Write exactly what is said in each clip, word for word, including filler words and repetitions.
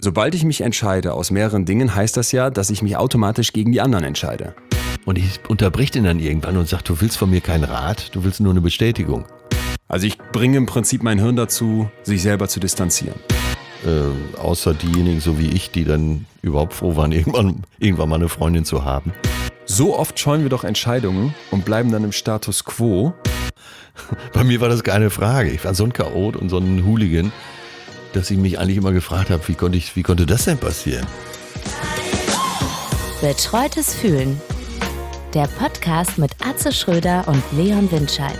Sobald ich mich entscheide aus mehreren Dingen, heißt das ja, dass ich mich automatisch gegen die anderen entscheide. Und ich unterbrich den dann irgendwann und sag, du willst von mir keinen Rat, du willst nur eine Bestätigung. Also ich bringe im Prinzip mein Hirn dazu, sich selber zu distanzieren. Äh, außer diejenigen, so wie ich, die dann überhaupt froh waren, irgendwann, irgendwann mal eine Freundin zu haben. So oft scheuen wir doch Entscheidungen und bleiben dann im Status quo. Bei mir war das keine Frage. Ich war so ein Chaot und so ein Hooligan, dass ich mich eigentlich immer gefragt habe, wie konnte ich, wie konnte das denn passieren? Betreutes Fühlen. Der Podcast mit Atze Schröder und Leon Windscheid.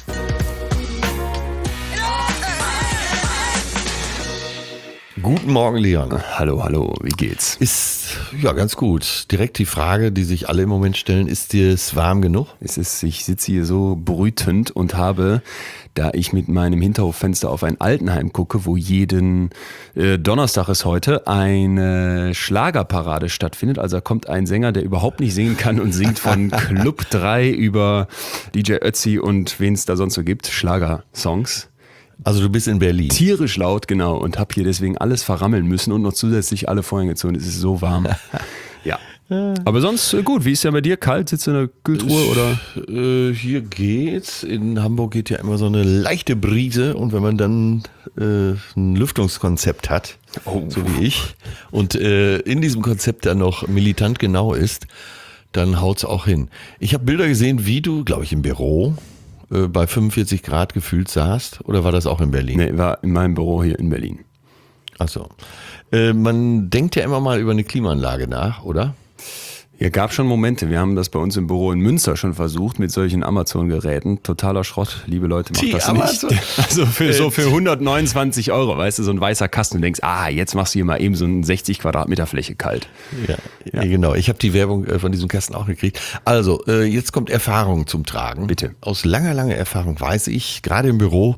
Guten Morgen, Leon. Hallo, hallo, wie geht's? Ist, ja, ganz gut. Direkt die Frage, die sich alle im Moment stellen, ist dir es warm genug? Es ist, ich sitze hier so brütend und habe, da ich mit meinem Hinterhoffenster auf ein Altenheim gucke, wo jeden äh, Donnerstag ist heute, eine Schlagerparade stattfindet. Also da kommt ein Sänger, der überhaupt nicht singen kann und singt von Club drei über D J Ötzi und wen es da sonst so gibt, Schlagersongs. Also du bist in Berlin. Tierisch laut, genau, und habe hier deswegen alles verrammeln müssen und noch zusätzlich alle Vorhänge gezogen. Es ist so warm. Ja. Aber sonst äh, gut. Wie ist ja bei dir? Kalt? Sitzt du in der Kühltruhe oder? Äh, hier geht's. In Hamburg geht ja immer so eine leichte Brise und wenn man dann äh, ein Lüftungskonzept hat, oh. so wie ich, und äh, in diesem Konzept dann noch militant genau ist, dann haut's auch hin. Ich habe Bilder gesehen, wie du, glaube ich, im Büro bei fünfundvierzig Grad gefühlt saßt, oder war das auch in Berlin? Nee, war in meinem Büro hier in Berlin. Ach so. Äh, man denkt ja immer mal über eine Klimaanlage nach, oder? Ja, gab schon Momente. Wir haben das bei uns im Büro in Münster schon versucht mit solchen Amazon-Geräten. Totaler Schrott. Liebe Leute, macht Die das Amazon. nicht. Also für, so für hundertneunundzwanzig Euro, weißt du, so ein weißer Kasten. Du denkst, ah, jetzt machst du hier mal eben so eine sechzig Quadratmeter Fläche kalt. Ja, ja. Genau. Ich habe die Werbung von diesem Kasten auch gekriegt. Also, jetzt kommt Erfahrung zum Tragen. Bitte. Aus langer, langer Erfahrung weiß ich, gerade im Büro,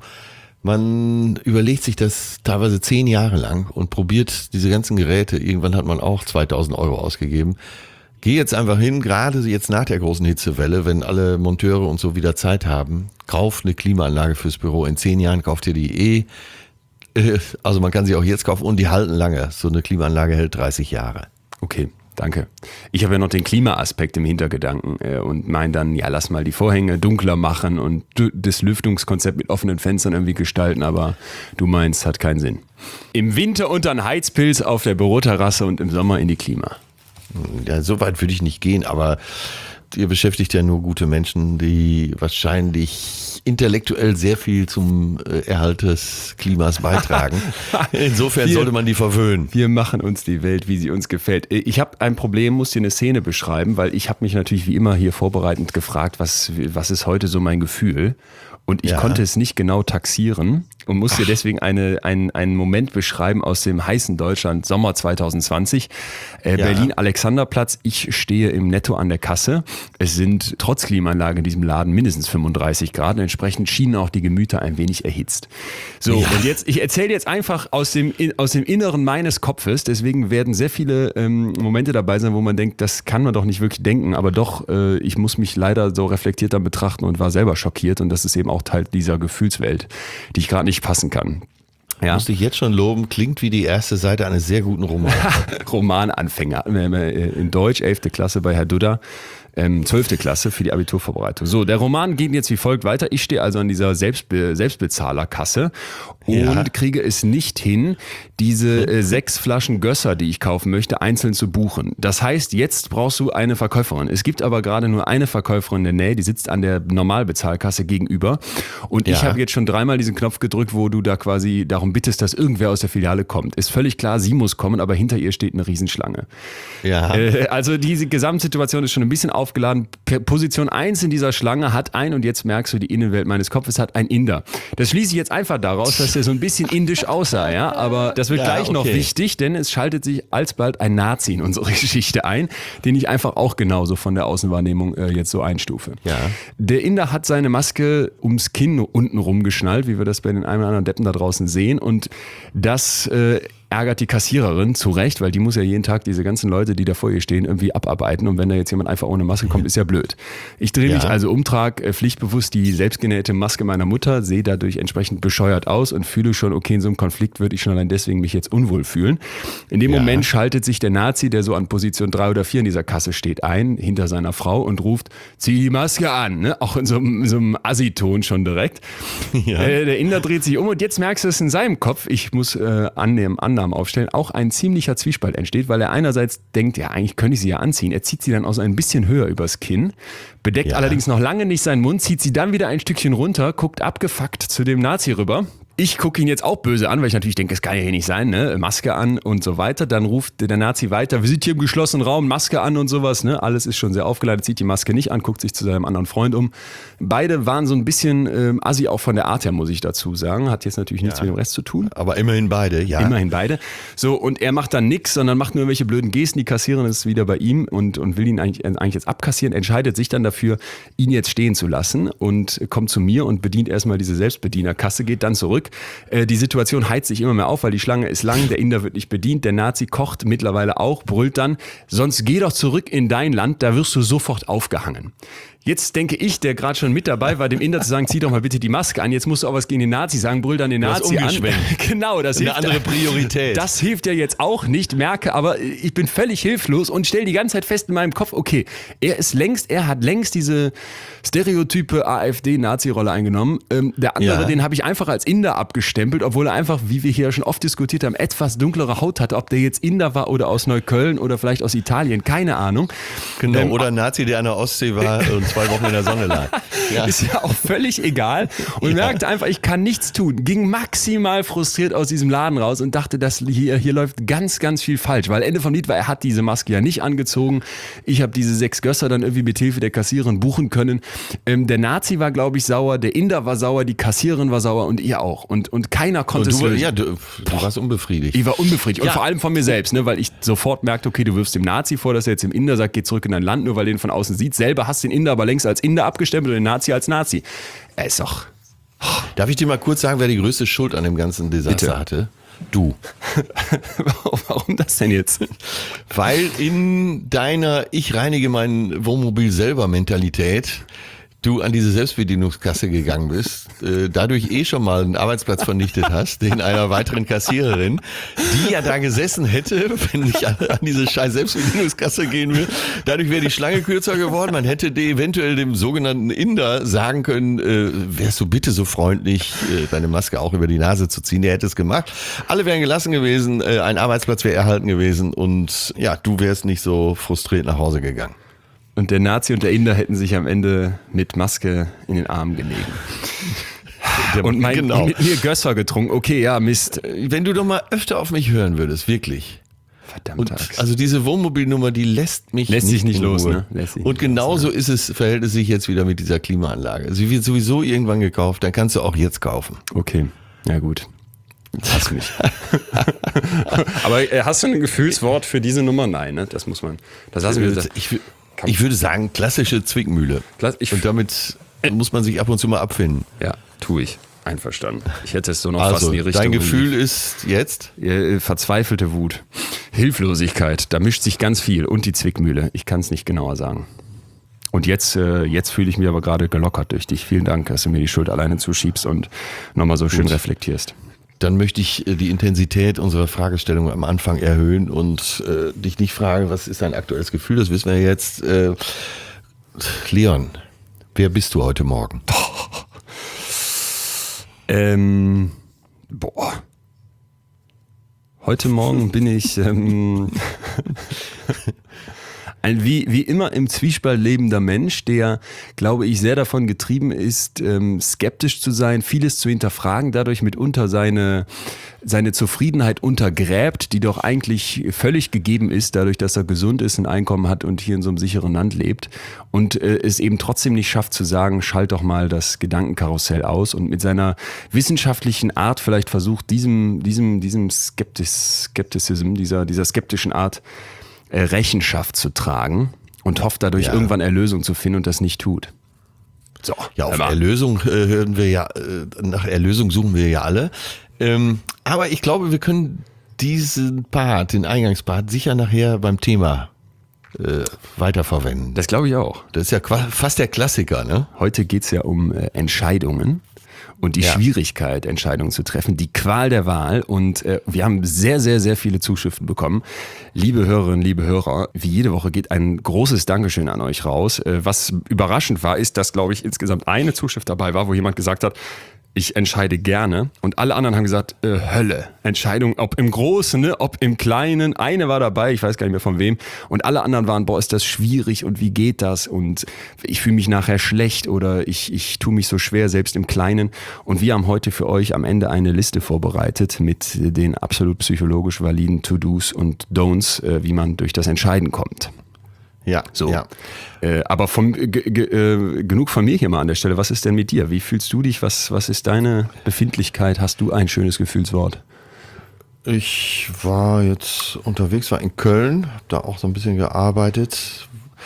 man überlegt sich das teilweise zehn Jahre lang und probiert diese ganzen Geräte. Irgendwann hat man auch zweitausend Euro ausgegeben. Geh jetzt einfach hin, gerade jetzt nach der großen Hitzewelle, wenn alle Monteure und so wieder Zeit haben, kauf eine Klimaanlage fürs Büro. In zehn Jahren kauft ihr die eh. Also man kann sie auch jetzt kaufen und die halten lange. So eine Klimaanlage hält dreißig Jahre. Okay, danke. Ich habe ja noch den Klimaaspekt im Hintergedanken und meine dann, ja, lass mal die Vorhänge dunkler machen und das Lüftungskonzept mit offenen Fenstern irgendwie gestalten, aber du meinst, hat keinen Sinn. Im Winter unter einen Heizpilz auf der Büroterrasse und im Sommer in die Klima. Ja, so weit würde ich nicht gehen, aber ihr beschäftigt ja nur gute Menschen, die wahrscheinlich intellektuell sehr viel zum Erhalt des Klimas beitragen. Insofern wir, sollte man die verwöhnen. Wir machen uns die Welt, wie sie uns gefällt. Ich habe ein Problem, muss dir eine Szene beschreiben, weil ich habe mich natürlich wie immer hier vorbereitend gefragt, was, was ist heute so mein Gefühl? Und ich ja. konnte es nicht genau taxieren und musste Ach. deswegen eine, einen, einen Moment beschreiben aus dem heißen Deutschland, Sommer zwanzig zwanzig. Äh, ja. Berlin-Alexanderplatz, ich stehe im Netto an der Kasse. Es sind trotz Klimaanlage in diesem Laden mindestens fünfunddreißig Grad. Und entsprechend schienen auch die Gemüter ein wenig erhitzt. So, ja. und jetzt, ich erzähle jetzt einfach aus dem, aus dem Inneren meines Kopfes. Deswegen werden sehr viele ähm, Momente dabei sein, wo man denkt, das kann man doch nicht wirklich denken. Aber doch, äh, ich muss mich leider so reflektierter betrachten und war selber schockiert. Und das ist eben auch Teil dieser Gefühlswelt, die ich gerade nicht passen kann. Ja. Muss ich jetzt schon loben, klingt wie die erste Seite eines sehr guten Romans. Romananfänger. In Deutsch, elfte Klasse bei Herr Dudda. Ähm, zwölfte Klasse für die Abiturvorbereitung. So, der Roman geht jetzt wie folgt weiter. Ich stehe also an dieser Selbstbe- Selbstbezahlerkasse und ja. kriege es nicht hin, diese äh, sechs Flaschen Gösser, die ich kaufen möchte, einzeln zu buchen. Das heißt, jetzt brauchst du eine Verkäuferin. Es gibt aber gerade nur eine Verkäuferin in der Nähe, die sitzt an der Normalbezahlkasse gegenüber. Und ja. ich habe jetzt schon dreimal diesen Knopf gedrückt, wo du da quasi darum bittest, dass irgendwer aus der Filiale kommt. Ist völlig klar, sie muss kommen, aber hinter ihr steht eine Riesenschlange. Ja. Äh, also diese Gesamtsituation ist schon ein bisschen aufgeladen. Position eins in dieser Schlange hat ein, und jetzt merkst du, die Innenwelt meines Kopfes hat ein Inder. Das schließe ich jetzt einfach daraus, dass der so ein bisschen indisch aussah, ja, aber das wird ja, gleich okay. noch wichtig, denn es schaltet sich alsbald ein Nazi in unsere Geschichte ein, den ich einfach auch genauso von der Außenwahrnehmung äh, jetzt so einstufe. Ja. Der Inder hat seine Maske ums Kinn unten rumgeschnallt, wie wir das bei den einen oder anderen Deppen da draußen sehen, und das äh, ärgert die Kassiererin zu Recht, weil die muss ja jeden Tag diese ganzen Leute, die da vor ihr stehen, irgendwie abarbeiten. Und wenn da jetzt jemand einfach ohne Maske kommt, ist ja blöd. Ich drehe mich Ja. also um, trage äh, pflichtbewusst die selbstgenähte Maske meiner Mutter, sehe dadurch entsprechend bescheuert aus und fühle schon, okay, in so einem Konflikt würde ich schon allein deswegen mich jetzt unwohl fühlen. In dem Ja. Moment schaltet sich der Nazi, der so an Position drei oder vier in dieser Kasse steht, ein, hinter seiner Frau und ruft, zieh die Maske an, ne? Auch in so einem, so einem Assi-Ton schon direkt. Ja. Äh, der Inder dreht sich um und jetzt merkst du es in seinem Kopf, ich muss äh, Annehmen, Annahmen aufstellen, auch ein ziemlicher Zwiespalt entsteht, weil er einerseits denkt, ja, eigentlich könnte ich sie ja anziehen. Er zieht sie dann auch so ein bisschen höher übers Kinn, bedeckt Ja. allerdings noch lange nicht seinen Mund, zieht sie dann wieder ein Stückchen runter, guckt abgefuckt zu dem Nazi rüber. Ich gucke ihn jetzt auch böse an, weil ich natürlich denke, das kann ja hier nicht sein, ne? Maske an und so weiter. Dann ruft der Nazi weiter, wir sind hier im geschlossenen Raum, Maske an und sowas, ne? Alles ist schon sehr aufgeleitet, zieht die Maske nicht an, guckt sich zu seinem anderen Freund um. Beide waren so ein bisschen ähm, assi auch von der Art her, muss ich dazu sagen. Hat jetzt natürlich nichts Ja. mit dem Rest zu tun. Aber immerhin beide, ja. Immerhin beide. So, und er macht dann nix, sondern macht nur welche blöden Gesten. Die Kassiererin ist wieder bei ihm und, und will ihn eigentlich, eigentlich jetzt abkassieren, entscheidet sich dann dafür, ihn jetzt stehen zu lassen und kommt zu mir und bedient erstmal diese Selbstbedienerkasse, geht dann zurück. Äh, die Situation heizt sich immer mehr auf, weil die Schlange ist lang, der Inder wird nicht bedient, der Nazi kocht mittlerweile auch, brüllt dann, sonst geh doch zurück in dein Land, da wirst du sofort aufgehangen. Jetzt denke ich, der gerade schon mit dabei war, dem Inder zu sagen, zieh doch mal bitte die Maske an, jetzt musst du auch was gegen den Nazi sagen, brüll dann den Du hast Nazi an. umgeschwenkt. Genau, das Eine hilft. andere Priorität. Das hilft ja jetzt auch nicht, merke, aber ich bin völlig hilflos und stelle die ganze Zeit fest in meinem Kopf, okay, er ist längst, er hat längst diese stereotype AfD-Nazi-Rolle eingenommen. Ähm, der andere, Ja. den habe ich einfach als Inder abgestempelt, obwohl er einfach, wie wir hier schon oft diskutiert haben, etwas dunklere Haut hatte, ob der jetzt Inder war oder aus Neukölln oder vielleicht aus Italien, keine Ahnung. Genau, Ähm, oder ein Nazi, der an der Ostsee war und zwei Wochen in der Sonne lag. Ja. Ist ja auch völlig egal. Und Ja. merkte einfach, ich kann nichts tun. Ging maximal frustriert aus diesem Laden raus und dachte, dass hier, hier läuft ganz, ganz viel falsch. Weil Ende vom Lied war, er hat diese Maske ja nicht angezogen. Ich habe diese sechs Gösser dann irgendwie mit Hilfe der Kassiererin buchen können. Ähm, der Nazi war, glaube ich, sauer, der Inder war sauer, die Kassiererin war sauer und ihr auch. Und, und keiner konnte Und es du, lösen. ja, du, du warst unbefriedigt. Ich war unbefriedigt. Und Ja. vor allem von mir selbst, ne, weil ich sofort merkte, okay, du wirfst dem Nazi vor, dass er jetzt dem Inder sagt, geh zurück in dein Land, nur weil er den von außen sieht. Selber hast den Inder aber längst als Inder abgestempelt und den Nazi als Nazi. Er ist doch... Darf ich dir mal kurz sagen, wer die größte Schuld an dem ganzen Desaster Bitte. hatte? Du. Warum das denn jetzt? Weil in deiner Ich reinige mein Wohnmobil selber Mentalität du an diese Selbstbedienungskasse gegangen bist, äh, dadurch eh schon mal einen Arbeitsplatz vernichtet hast, den einer weiteren Kassiererin, die ja da gesessen hätte, wenn ich an, an diese scheiß Selbstbedienungskasse gehen will. Dadurch wäre die Schlange kürzer geworden. Man hätte die eventuell dem sogenannten Inder sagen können, äh, wärst du bitte so freundlich, äh, deine Maske auch über die Nase zu ziehen. Der hätte es gemacht. Alle wären gelassen gewesen, äh, ein Arbeitsplatz wäre erhalten gewesen und ja, du wärst nicht so frustriert nach Hause gegangen. Und der Nazi und der Inder hätten sich am Ende mit Maske in den Arm gelegen. Und mein, Genau. mit mir Gösser getrunken. Okay, ja, Mist. Wenn du doch mal öfter auf mich hören würdest, wirklich. Verdammt. Und also diese Wohnmobilnummer, die lässt mich Lässt nicht sich nicht in los, Ruhe. ne? Lässt sich Und nicht genauso ist es, verhält es sich jetzt wieder mit dieser Klimaanlage. Sie wird sowieso irgendwann gekauft, dann kannst du auch jetzt kaufen. Okay, ja gut. Hast mich. Aber äh, hast du ein Gefühlswort für diese Nummer? Nein, ne? Das muss man. Das lassen wir jetzt. Ich, ich würde sagen, klassische Zwickmühle. Klass- ich- Und damit muss man sich ab und zu mal abfinden. Ja, tue ich. Einverstanden. Ich hätte es so noch fast Also, in die Richtung. dein Gefühl ist jetzt? Äh, verzweifelte Wut. Hilflosigkeit. Da mischt sich ganz viel. Und die Zwickmühle. Ich kann es nicht genauer sagen. Und jetzt, äh, jetzt fühle ich mich aber gerade gelockert durch dich. Vielen Dank, dass du mir die Schuld alleine zuschiebst und nochmal so schön reflektierst. Dann möchte ich äh, die Intensität unserer Fragestellung am Anfang erhöhen und äh, dich nicht fragen, was ist dein aktuelles Gefühl? Das wissen wir jetzt. Äh, Leon, wer bist du heute Morgen? Ähm, boah. Heute Morgen bin ich ähm, ein wie, wie immer im Zwiespalt lebender Mensch, der, glaube ich, sehr davon getrieben ist, ähm, skeptisch zu sein, vieles zu hinterfragen, dadurch mitunter seine, seine Zufriedenheit untergräbt, die doch eigentlich völlig gegeben ist, dadurch, dass er gesund ist, ein Einkommen hat und hier in so einem sicheren Land lebt und äh, es eben trotzdem nicht schafft zu sagen, schalt doch mal das Gedankenkarussell aus und mit seiner wissenschaftlichen Art vielleicht versucht, diesem, diesem, diesem Skeptis, Skepticism, dieser, dieser skeptischen Art äh, Rechenschaft zu tragen und hofft dadurch Ja. irgendwann Erlösung zu finden und das nicht tut. So, Ja, auf aber- Erlösung äh, hören wir ja, äh, nach Erlösung suchen wir ja alle. Ähm, aber ich glaube, wir können diesen Part, den Eingangspart, sicher nachher beim Thema äh, weiterverwenden. Das glaube ich auch. Das ist ja fast der Klassiker, ne? Heute geht es ja um äh, Entscheidungen und die Ja. Schwierigkeit, Entscheidungen zu treffen, die Qual der Wahl. Und äh, wir haben sehr, sehr, sehr viele Zuschriften bekommen. Liebe Hörerinnen, liebe Hörer, wie jede Woche geht ein großes Dankeschön an euch raus. Äh, was überraschend war, ist, dass, glaube ich, insgesamt eine Zuschrift dabei war, wo jemand gesagt hat, ich entscheide gerne. Und alle anderen haben gesagt, äh, Hölle. Entscheidung, ob im Großen, ne, ob im Kleinen. Eine war dabei, ich weiß gar nicht mehr von wem. Und alle anderen waren, boah, ist das schwierig und wie geht das? Und ich fühle mich nachher schlecht oder ich, ich tue mich so schwer, selbst im Kleinen. Und wir haben heute für euch am Ende eine Liste vorbereitet mit den absolut psychologisch validen To-Dos und Don'ts, äh, wie man durch das Entscheiden kommt. Ja, So. ja. Äh, aber vom, g- g- äh, genug von mir hier mal an der Stelle. Was ist denn mit dir? Wie fühlst du dich? Was, was ist deine Befindlichkeit? Hast du ein schönes Gefühlswort? Ich war jetzt unterwegs, war in Köln, hab da auch so ein bisschen gearbeitet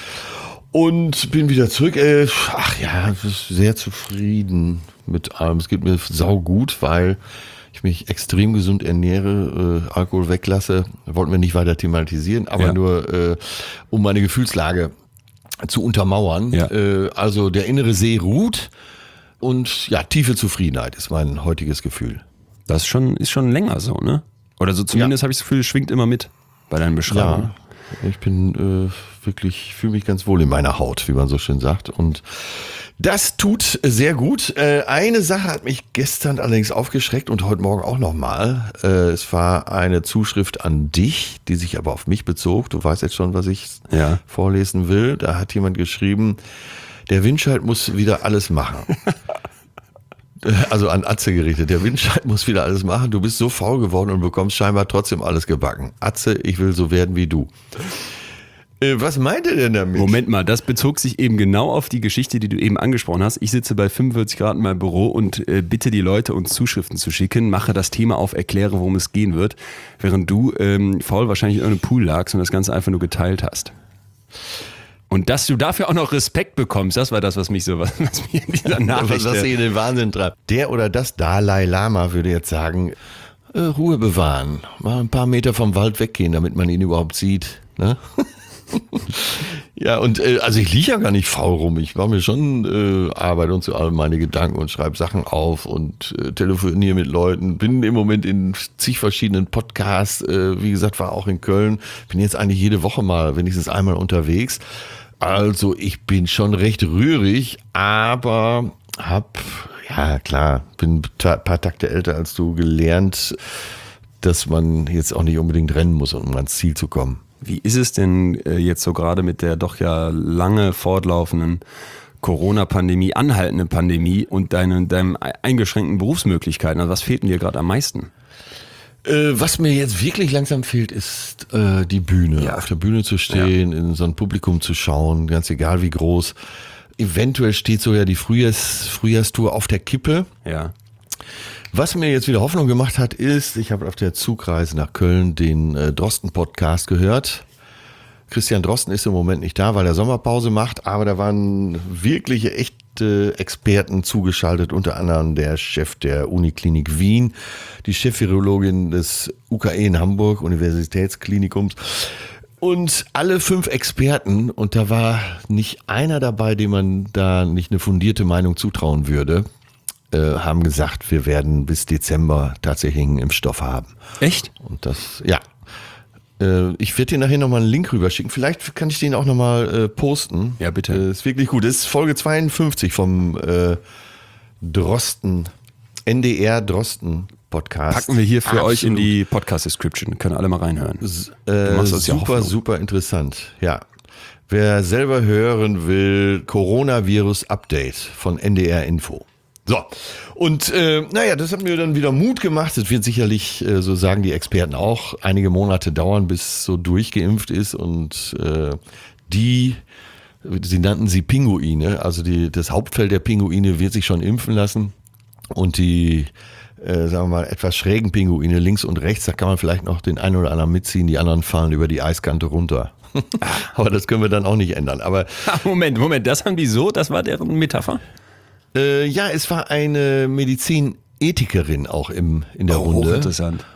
und bin wieder zurück. Äh, ach ja, sehr zufrieden mit allem. Es geht mir saugut, weil ich mich extrem gesund ernähre, äh, Alkohol weglasse. Wollten wir nicht weiter thematisieren, aber Ja. nur äh, um meine Gefühlslage zu untermauern. Ja. Äh, also der innere See ruht und ja, tiefe Zufriedenheit ist mein heutiges Gefühl. Das ist schon, ist schon länger so, ne? Oder so zumindest habe ich das Gefühl, es schwingt immer mit bei deinen Beschreibungen. Ja, ich bin äh, wirklich, fühle mich ganz wohl in meiner Haut, wie man so schön sagt. Und das tut sehr gut. Äh, eine Sache hat mich gestern allerdings aufgeschreckt und heute Morgen auch nochmal. Äh, es war eine Zuschrift an dich, die sich aber auf mich bezog. Du weißt jetzt schon, was ich Ja. vorlesen will. Da hat jemand geschrieben, der Windscheid muss wieder alles machen. Also an Atze gerichtet. Der Windscheid muss wieder alles machen. Du bist so faul geworden und bekommst scheinbar trotzdem alles gebacken. Atze, ich will so werden wie du. Äh, was meint er denn damit? Moment mal, das bezog sich eben genau auf die Geschichte, die du eben angesprochen hast. Ich sitze bei fünfundvierzig Grad in meinem Büro und äh, bitte die Leute, uns Zuschriften zu schicken, mache das Thema auf, erkläre, worum es gehen wird, während du ähm, faul wahrscheinlich in irgendeinem Pool lagst und das Ganze einfach nur geteilt hast. Und dass du dafür auch noch Respekt bekommst, das war das, was mich so, was, was mir in dieser Nachricht... Was hier in den Wahnsinn treibt. Der oder das Dalai Lama würde jetzt sagen, äh, Ruhe bewahren. Mal ein paar Meter vom Wald weggehen, damit man ihn überhaupt sieht. Ne? Ja, und äh, also ich liege ja gar nicht faul rum. Ich mache mir schon äh, Arbeit und zu allem meine Gedanken und schreibe Sachen auf und äh, telefoniere mit Leuten. Bin im Moment in zig verschiedenen Podcasts. Äh, wie gesagt, war auch in Köln. Bin jetzt eigentlich jede Woche mal wenigstens einmal unterwegs. Also ich bin schon recht rührig, aber hab, ja klar, bin ein paar Takte älter als du, gelernt, dass man jetzt auch nicht unbedingt rennen muss, um ans Ziel zu kommen. Wie ist es denn äh, jetzt so gerade mit der doch ja lange fortlaufenden Corona-Pandemie, anhaltenden Pandemie und deinen, deinen eingeschränkten Berufsmöglichkeiten? Also was fehlt denn dir gerade am meisten? Äh, was mir jetzt wirklich langsam fehlt, ist äh, die Bühne. Ja. Auf der Bühne zu stehen, ja. In so ein Publikum zu schauen, ganz egal wie groß. Eventuell steht so ja die Frühjahrs, Frühjahrstour auf der Kippe. Ja. Was mir jetzt wieder Hoffnung gemacht hat, ist, ich habe auf der Zugreise nach Köln den äh, Drosten-Podcast gehört. Christian Drosten ist im Moment nicht da, weil er Sommerpause macht, aber da waren wirkliche, echte Experten zugeschaltet, unter anderem der Chef der Uniklinik Wien, die Chefvirologin des U K E in Hamburg, Universitätsklinikums. Und alle fünf Experten, und da war nicht einer dabei, dem man da nicht eine fundierte Meinung zutrauen würde, äh, haben gesagt, wir werden bis Dezember tatsächlich einen Impfstoff haben. Echt? Und das, ja. Äh, ich werde dir nachher nochmal einen Link rüberschicken. Vielleicht kann ich den auch nochmal äh, posten. Ja, bitte. Äh, ist wirklich gut. Das ist Folge zweiundfünfzig vom äh, Drosten, N D R Drosten Podcast. Packen wir hier für Absolut. euch in die Podcast-Description. Können alle mal reinhören. S- Du Äh, machst uns ja super, Hoffnung. super interessant. Ja. Wer selber hören will, Coronavirus-Update von N D R Info. So, und äh, naja, das hat mir dann wieder Mut gemacht. Es wird sicherlich, äh, so sagen die Experten auch, einige Monate dauern, bis so durchgeimpft ist. Und äh, die, sie nannten sie Pinguine, also die, das Hauptfeld der Pinguine wird sich schon impfen lassen. Und die, äh, sagen wir mal, etwas schrägen Pinguine links und rechts, da kann man vielleicht noch den einen oder anderen mitziehen, die anderen fallen über die Eiskante runter. Aber das können wir dann auch nicht ändern. Aber Ah, Moment, Moment, das haben die so? Das war deren Metapher? Äh, ja, es war eine Medizinethikerin auch im, in der Oh, Runde. hochinteressant.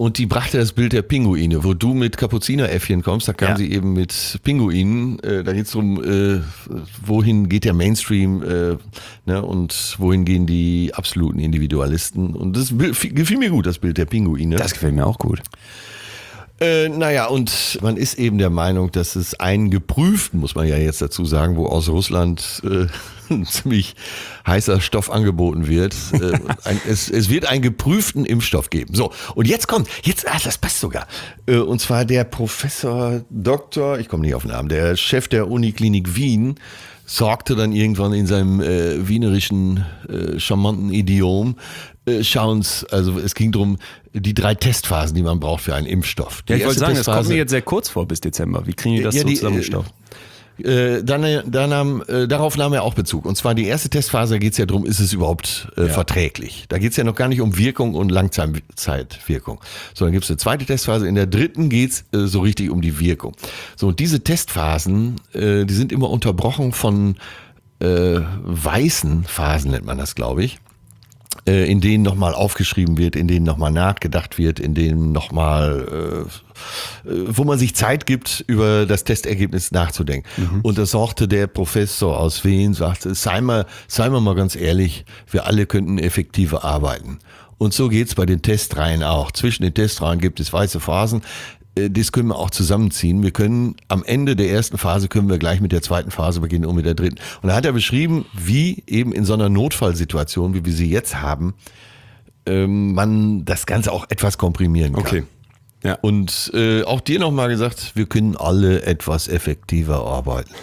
Und die brachte das Bild der Pinguine, wo du mit Kapuzineräffchen kommst, da kam Ja. sie eben mit Pinguinen. Äh, da geht es darum, äh, wohin geht der Mainstream äh, ne, und wohin gehen die absoluten Individualisten. Und das Bild, gefiel mir gut, das Bild der Pinguine. Das gefällt mir auch gut. Äh, naja, und man ist eben der Meinung, dass es einen geprüften, muss man ja jetzt dazu sagen, wo aus Russland äh, ein ziemlich heißer Stoff angeboten wird. Äh, ein, es, es wird einen geprüften Impfstoff geben. So, und jetzt kommt, jetzt, ah, das passt sogar. Äh, und zwar der Professor Doktor, ich komme nicht auf den Namen, der Chef der Uniklinik Wien, sorgte dann irgendwann in seinem äh, wienerischen, äh, charmanten Idiom, äh, schauen's, also es ging drum die drei Testphasen, die man braucht für einen Impfstoff. Die Ja, ich wollte erste sagen, das kommt Testphase- mir jetzt sehr kurz vor bis Dezember. Wie kriegen die das Ja, so die, zusammengestaucht? Äh, dann, dann nahm, äh, darauf nahm er auch Bezug. Und zwar die erste Testphase, da geht es ja darum, ist es überhaupt äh, Ja. verträglich. Da geht es ja noch gar nicht um Wirkung und Langzeitwirkung. So, dann gibt es eine zweite Testphase. In der dritten geht es äh, so richtig um die Wirkung. So, und diese Testphasen, äh, die sind immer unterbrochen von äh, weißen Phasen, nennt man das, glaube ich. Äh, in denen nochmal aufgeschrieben wird, in denen nochmal nachgedacht wird, in denen nochmal, äh, äh, wo man sich Zeit gibt, über das Testergebnis nachzudenken. Mhm. Und da sorgte der Professor aus Wien, sagte, sei mal, sei mal mal ganz ehrlich, wir alle könnten effektiver arbeiten. Und so geht's bei den Testreihen auch. Zwischen den Testreihen gibt es weiße Phasen. Das können wir auch zusammenziehen. Wir können am Ende der ersten Phase können wir gleich mit der zweiten Phase beginnen und mit der dritten. Und da hat er beschrieben, wie eben in so einer Notfallsituation, wie wir sie jetzt haben, ähm, man das Ganze auch etwas komprimieren kann. Okay. Ja. Und äh, auch dir nochmal gesagt, wir können alle etwas effektiver arbeiten.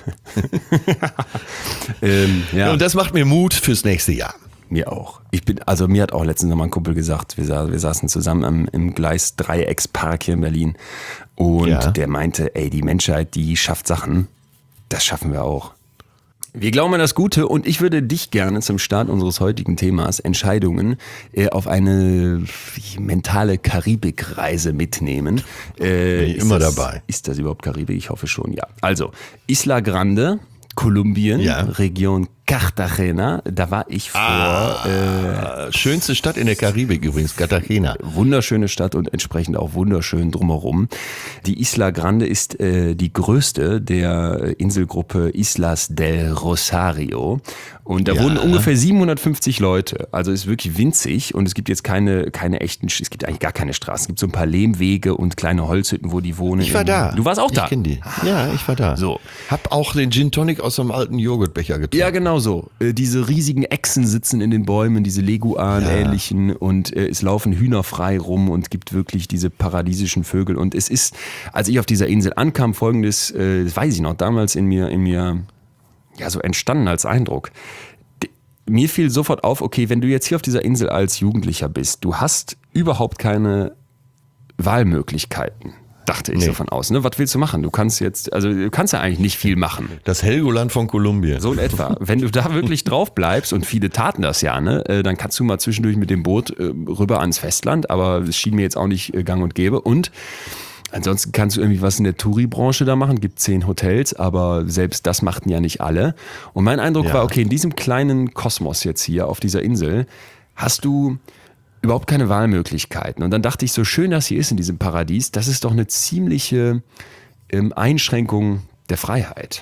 ähm, ja. Und das macht mir Mut fürs nächste Jahr. Mir auch. Ich bin, also mir hat auch letztens noch mal ein Kumpel gesagt, wir, sa- wir saßen zusammen am, im Gleis Dreieckspark hier in Berlin und Ja. der meinte, ey, die Menschheit, die schafft Sachen, das schaffen wir auch. Wir glauben an das Gute und ich würde dich gerne zum Start unseres heutigen Themas Entscheidungen äh, auf eine mentale Karibikreise mitnehmen. Äh, Bin ich ist immer das, dabei. Ist das überhaupt Karibik? Ich hoffe schon, ja. Also, Isla Grande, Kolumbien, Ja. Region Cartagena, da war ich vor Ah, äh, schönste Stadt in der Karibik übrigens, Cartagena. wunderschöne Stadt und entsprechend auch wunderschön drumherum. Die Isla Grande ist äh, die größte der Inselgruppe Islas del Rosario. Und da Ja. wohnen ungefähr siebenhundertfünfzig Leute. Also ist wirklich winzig und es gibt jetzt keine, keine echten, es gibt eigentlich gar keine Straßen. Es gibt so ein paar Lehmwege und kleine Holzhütten, wo die wohnen. Ich war da. Du warst auch da? Ich kenne die. Ja, ich war da. So. Hab auch den Gin Tonic aus so einem alten Joghurtbecher getrunken. Ja, genau so. Äh, diese riesigen Echsen sitzen in den Bäumen, diese Leguan-ähnlichen und äh, es laufen Hühner frei rum und gibt wirklich diese paradiesischen Vögel. Und es ist, als ich auf dieser Insel ankam, folgendes, äh, das weiß ich noch, damals in mir, in mir, ja, so entstanden als Eindruck. D- Mir fiel sofort auf, okay, wenn du jetzt hier auf dieser Insel als Jugendlicher bist, du hast überhaupt keine Wahlmöglichkeiten. Dachte ich Nee. so von außen. Ne? Was willst du machen? Du kannst jetzt, also du kannst ja eigentlich nicht viel machen. Das Helgoland von Kolumbien. So in etwa. Wenn du da wirklich drauf bleibst, und viele taten das ja, ne, äh, dann kannst du mal zwischendurch mit dem Boot äh, rüber ans Festland, aber es schien mir jetzt auch nicht äh, gang und gäbe. Und ansonsten kannst du irgendwie was in der Touri-Branche da machen, gibt zehn Hotels, aber selbst das machten ja nicht alle. Und mein Eindruck Ja. war, okay, in diesem kleinen Kosmos jetzt hier auf dieser Insel hast du überhaupt keine Wahlmöglichkeiten. Und dann dachte ich, so schön das hier ist in diesem Paradies, das ist doch eine ziemliche ähm, Einschränkung der Freiheit.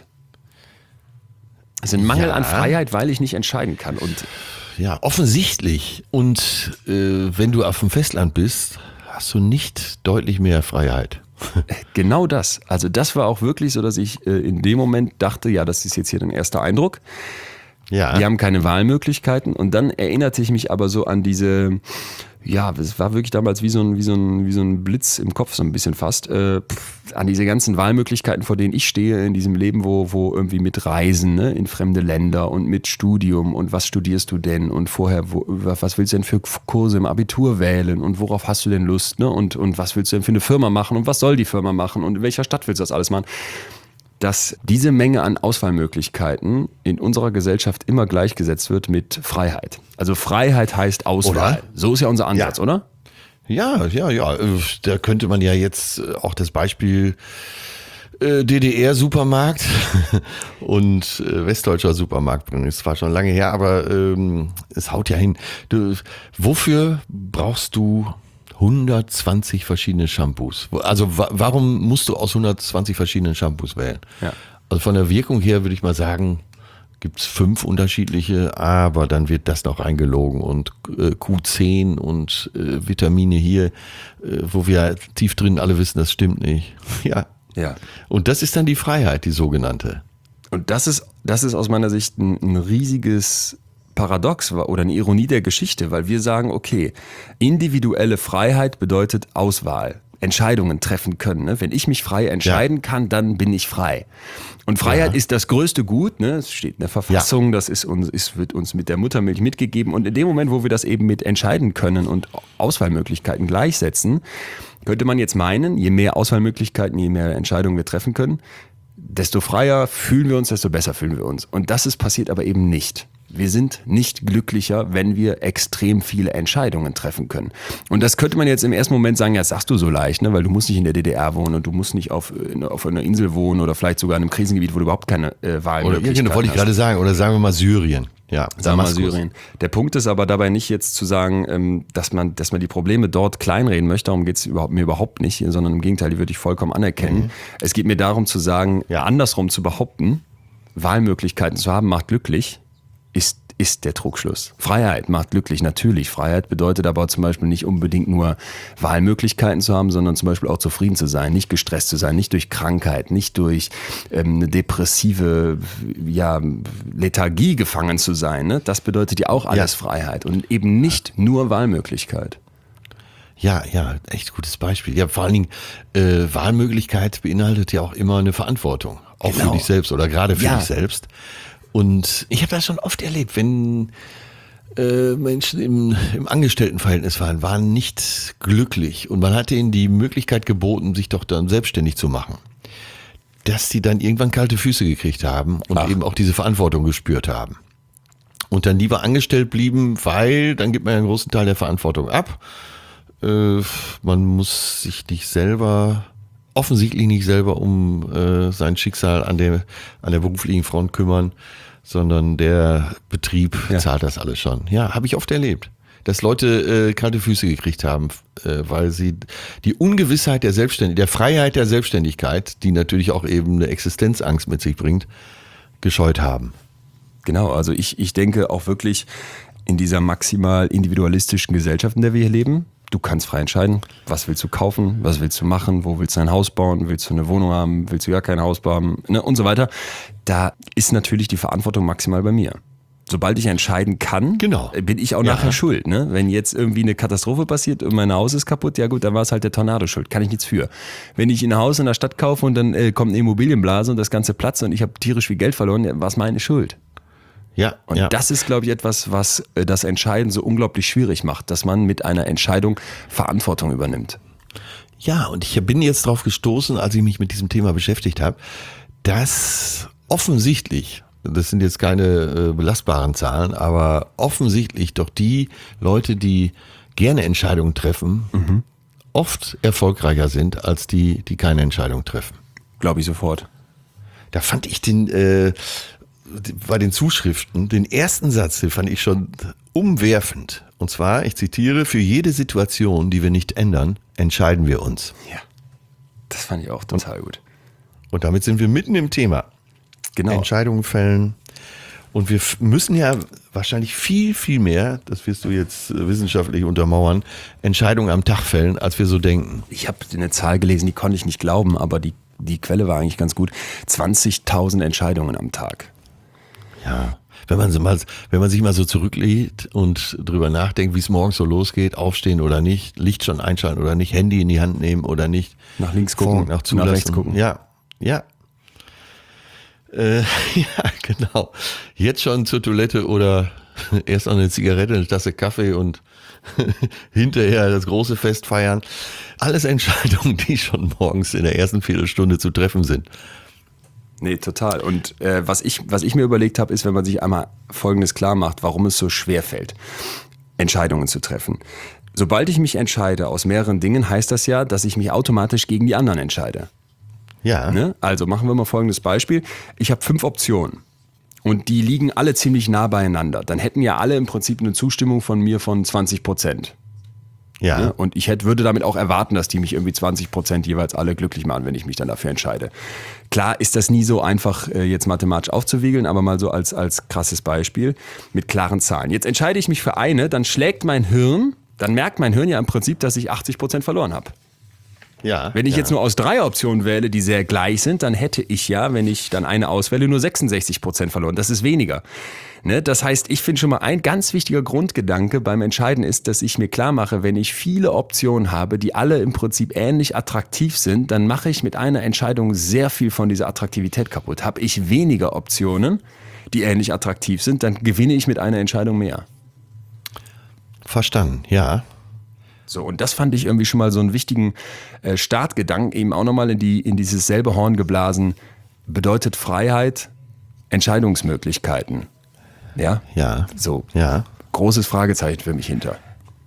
Es ist ein Mangel Ja. an Freiheit, weil ich nicht entscheiden kann. Und Ja, offensichtlich. Und äh, wenn du auf dem Festland bist, hast du nicht deutlich mehr Freiheit. genau das. Also das war auch wirklich so, dass ich äh, in dem Moment dachte, ja, das ist jetzt hier ein erster Eindruck. Ja. Die haben keine Wahlmöglichkeiten. Und dann erinnerte ich mich aber so an diese, ja, es war wirklich damals wie so ein, wie so ein, wie so ein Blitz im Kopf, so ein bisschen fast, äh, pff, an diese ganzen Wahlmöglichkeiten, vor denen ich stehe in diesem Leben, wo, wo irgendwie mit Reisen, ne, in fremde Länder und mit Studium und was studierst du denn und vorher, wo, was willst du denn für Kurse im Abitur wählen und worauf hast du denn Lust, ne, und, und was willst du denn für eine Firma machen und was soll die Firma machen und in welcher Stadt willst du das alles machen? Dass diese Menge an Auswahlmöglichkeiten in unserer Gesellschaft immer gleichgesetzt wird mit Freiheit. Also Freiheit heißt Auswahl. Oder? So ist ja unser Ansatz, Ja. oder? Ja, ja, ja. äh, Da könnte man ja jetzt äh, auch das Beispiel äh, D D R-Supermarkt und äh, westdeutscher Supermarkt bringen. Es war schon lange her, aber ähm, es haut ja hin. Du, wofür brauchst du hundertzwanzig verschiedene Shampoos. Also wa- warum musst du aus hundertzwanzig verschiedenen Shampoos wählen? Ja. Also von der Wirkung her würde ich mal sagen, gibt es fünf unterschiedliche, aber dann wird das noch eingelogen und äh, Q zehn und äh, Vitamine hier, äh, wo wir tief drin alle wissen, das stimmt nicht. Ja. Ja. Und das ist dann die Freiheit, die sogenannte. Und das ist, das ist aus meiner Sicht ein, ein riesiges Paradox oder eine Ironie der Geschichte, weil wir sagen, okay, individuelle Freiheit bedeutet Auswahl, Entscheidungen treffen können. Ne? Wenn ich mich frei entscheiden ja. kann, dann bin ich frei. Und Freiheit ja. ist das größte Gut, ne? Es steht in der Verfassung, ja. das ist uns, ist, wird uns mit der Muttermilch mitgegeben. Und in dem Moment, wo wir das eben mit entscheiden können und Auswahlmöglichkeiten gleichsetzen, könnte man jetzt meinen, je mehr Auswahlmöglichkeiten, je mehr Entscheidungen wir treffen können, desto freier fühlen wir uns, desto besser fühlen wir uns. Und das ist passiert aber eben nicht. Wir sind nicht glücklicher, wenn wir extrem viele Entscheidungen treffen können. Und das könnte man jetzt im ersten Moment sagen, ja, das sagst du so leicht, ne? Weil du musst nicht in der D D R wohnen und du musst nicht auf, auf einer Insel wohnen oder vielleicht sogar in einem Krisengebiet, wo du überhaupt keine äh, Wahlmöglichkeiten hast. Oder wollte ich gerade sagen, oder sagen wir mal Syrien. Ja, sagen wir mal Syrien. Der Punkt ist aber dabei nicht jetzt zu sagen, dass man, dass man die Probleme dort kleinreden möchte, darum geht es überhaupt, mir überhaupt nicht, sondern im Gegenteil, die würde ich vollkommen anerkennen. Mhm. Es geht mir darum zu sagen, ja, andersrum zu behaupten, Wahlmöglichkeiten zu haben, macht glücklich, ist ist der Trugschluss. Freiheit macht glücklich, natürlich. Freiheit bedeutet aber zum Beispiel nicht unbedingt nur Wahlmöglichkeiten zu haben, sondern zum Beispiel auch zufrieden zu sein, nicht gestresst zu sein, nicht durch Krankheit, nicht durch ähm, eine depressive ja, Lethargie gefangen zu sein. Ne? Das bedeutet ja auch alles ja. Freiheit und eben nicht nur Wahlmöglichkeit. Ja, ja, echt gutes Beispiel. Ja, vor allen Dingen, äh, Wahlmöglichkeit beinhaltet ja auch immer eine Verantwortung. Auch genau. für dich selbst oder gerade für ja. dich selbst. Und ich habe das schon oft erlebt, wenn äh, Menschen im, im Angestelltenverhältnis waren, waren nicht glücklich und man hat ihnen die Möglichkeit geboten, sich doch dann selbstständig zu machen, dass sie dann irgendwann kalte Füße gekriegt haben und Ach. eben auch diese Verantwortung gespürt haben. Und dann lieber angestellt blieben, weil dann gibt man ja einen großen Teil der Verantwortung ab. Äh, man muss sich nicht selber... offensichtlich nicht selber um äh, sein Schicksal an der, an der beruflichen Front kümmern, sondern der Betrieb ja. zahlt das alles schon. Ja, habe ich oft erlebt, dass Leute äh, kalte Füße gekriegt haben, äh, weil sie die Ungewissheit der Selbstständigkeit, der Freiheit der Selbstständigkeit, die natürlich auch eben eine Existenzangst mit sich bringt, gescheut haben. Genau, also ich, ich denke auch wirklich in dieser maximal individualistischen Gesellschaft, in der wir hier leben, du kannst frei entscheiden, was willst du kaufen, was willst du machen, wo willst du ein Haus bauen, willst du eine Wohnung haben, willst du gar kein Haus bauen, ne, und so weiter. Da ist natürlich die Verantwortung maximal bei mir. Sobald ich entscheiden kann, genau. bin ich auch ja. nachher schuld. Ne? Wenn jetzt irgendwie eine Katastrophe passiert und mein Haus ist kaputt, ja gut, dann war es halt der Tornado schuld, kann ich nichts für. Wenn ich ein Haus in der Stadt kaufe und dann äh, kommt eine Immobilienblase und das Ganze platzt und ich habe tierisch viel Geld verloren, ja, war es meine Schuld. Ja, und ja. das ist, glaube ich, etwas, was das Entscheiden so unglaublich schwierig macht, dass man mit einer Entscheidung Verantwortung übernimmt. Ja, und ich bin jetzt drauf gestoßen, als ich mich mit diesem Thema beschäftigt habe, dass offensichtlich, das sind jetzt keine äh, belastbaren Zahlen, aber offensichtlich doch die Leute, die gerne Entscheidungen treffen, mhm. oft erfolgreicher sind als die, die keine Entscheidung treffen. Glaube ich sofort. Da fand ich den... Äh, bei den Zuschriften, den ersten Satz, den fand ich schon umwerfend. Und zwar, ich zitiere, für jede Situation, die wir nicht ändern, entscheiden wir uns. Ja, das fand ich auch total gut. Und damit sind wir mitten im Thema. Genau. Entscheidungen fällen. Und wir müssen ja wahrscheinlich viel, viel mehr, das wirst du jetzt wissenschaftlich untermauern, Entscheidungen am Tag fällen, als wir so denken. Ich habe eine Zahl gelesen, die konnte ich nicht glauben, aber die, die Quelle war eigentlich ganz gut. zwanzigtausend Entscheidungen am Tag. Ja, wenn man, so mal, wenn man sich mal so zurücklegt und drüber nachdenkt, wie es morgens so losgeht, aufstehen oder nicht, Licht schon einschalten oder nicht, Handy in die Hand nehmen oder nicht. Nach links gucken, nach, nach rechts gucken. Ja, ja. Äh, ja, genau. Jetzt schon zur Toilette oder erst noch eine Zigarette, eine Tasse Kaffee und hinterher das große Fest feiern. Alles Entscheidungen, die schon morgens in der ersten Viertelstunde zu treffen sind. Nee, total. Und äh, was ich, was ich mir überlegt habe, ist, wenn man sich einmal Folgendes klar macht, warum es so schwer fällt, Entscheidungen zu treffen. Sobald ich mich entscheide aus mehreren Dingen, heißt das ja, dass ich mich automatisch gegen die anderen entscheide. Ja. Ne? Also machen wir mal folgendes Beispiel. Ich habe fünf Optionen und die liegen alle ziemlich nah beieinander. Dann hätten ja alle im Prinzip eine Zustimmung von mir von zwanzig Prozent. Ja. Ne? Und ich hätte, würde damit auch erwarten, dass die mich irgendwie zwanzig Prozent jeweils alle glücklich machen, wenn ich mich dann dafür entscheide. Klar ist das nie so einfach, jetzt mathematisch aufzuwiegeln, aber mal so als, als krasses Beispiel mit klaren Zahlen. Jetzt entscheide ich mich für eine, dann schlägt mein Hirn, dann merkt mein Hirn ja im Prinzip, dass ich achtzig Prozent verloren habe. Ja, wenn ich ja. jetzt nur aus drei Optionen wähle, die sehr gleich sind, dann hätte ich ja, wenn ich dann eine auswähle, nur sechsundsechzig Prozent verloren. Das ist weniger. Ne? Das heißt, ich finde schon mal, ein ganz wichtiger Grundgedanke beim Entscheiden ist, dass ich mir klar mache, wenn ich viele Optionen habe, die alle im Prinzip ähnlich attraktiv sind, dann mache ich mit einer Entscheidung sehr viel von dieser Attraktivität kaputt. Habe ich weniger Optionen, die ähnlich attraktiv sind, dann gewinne ich mit einer Entscheidung mehr. Verstanden, ja. So, und das fand ich irgendwie schon mal so einen wichtigen äh, Startgedanken, eben auch nochmal in, die, in dieses selbe Horn geblasen. Bedeutet Freiheit, Entscheidungsmöglichkeiten. Ja? Ja. So, ja. Großes Fragezeichen für mich hinter.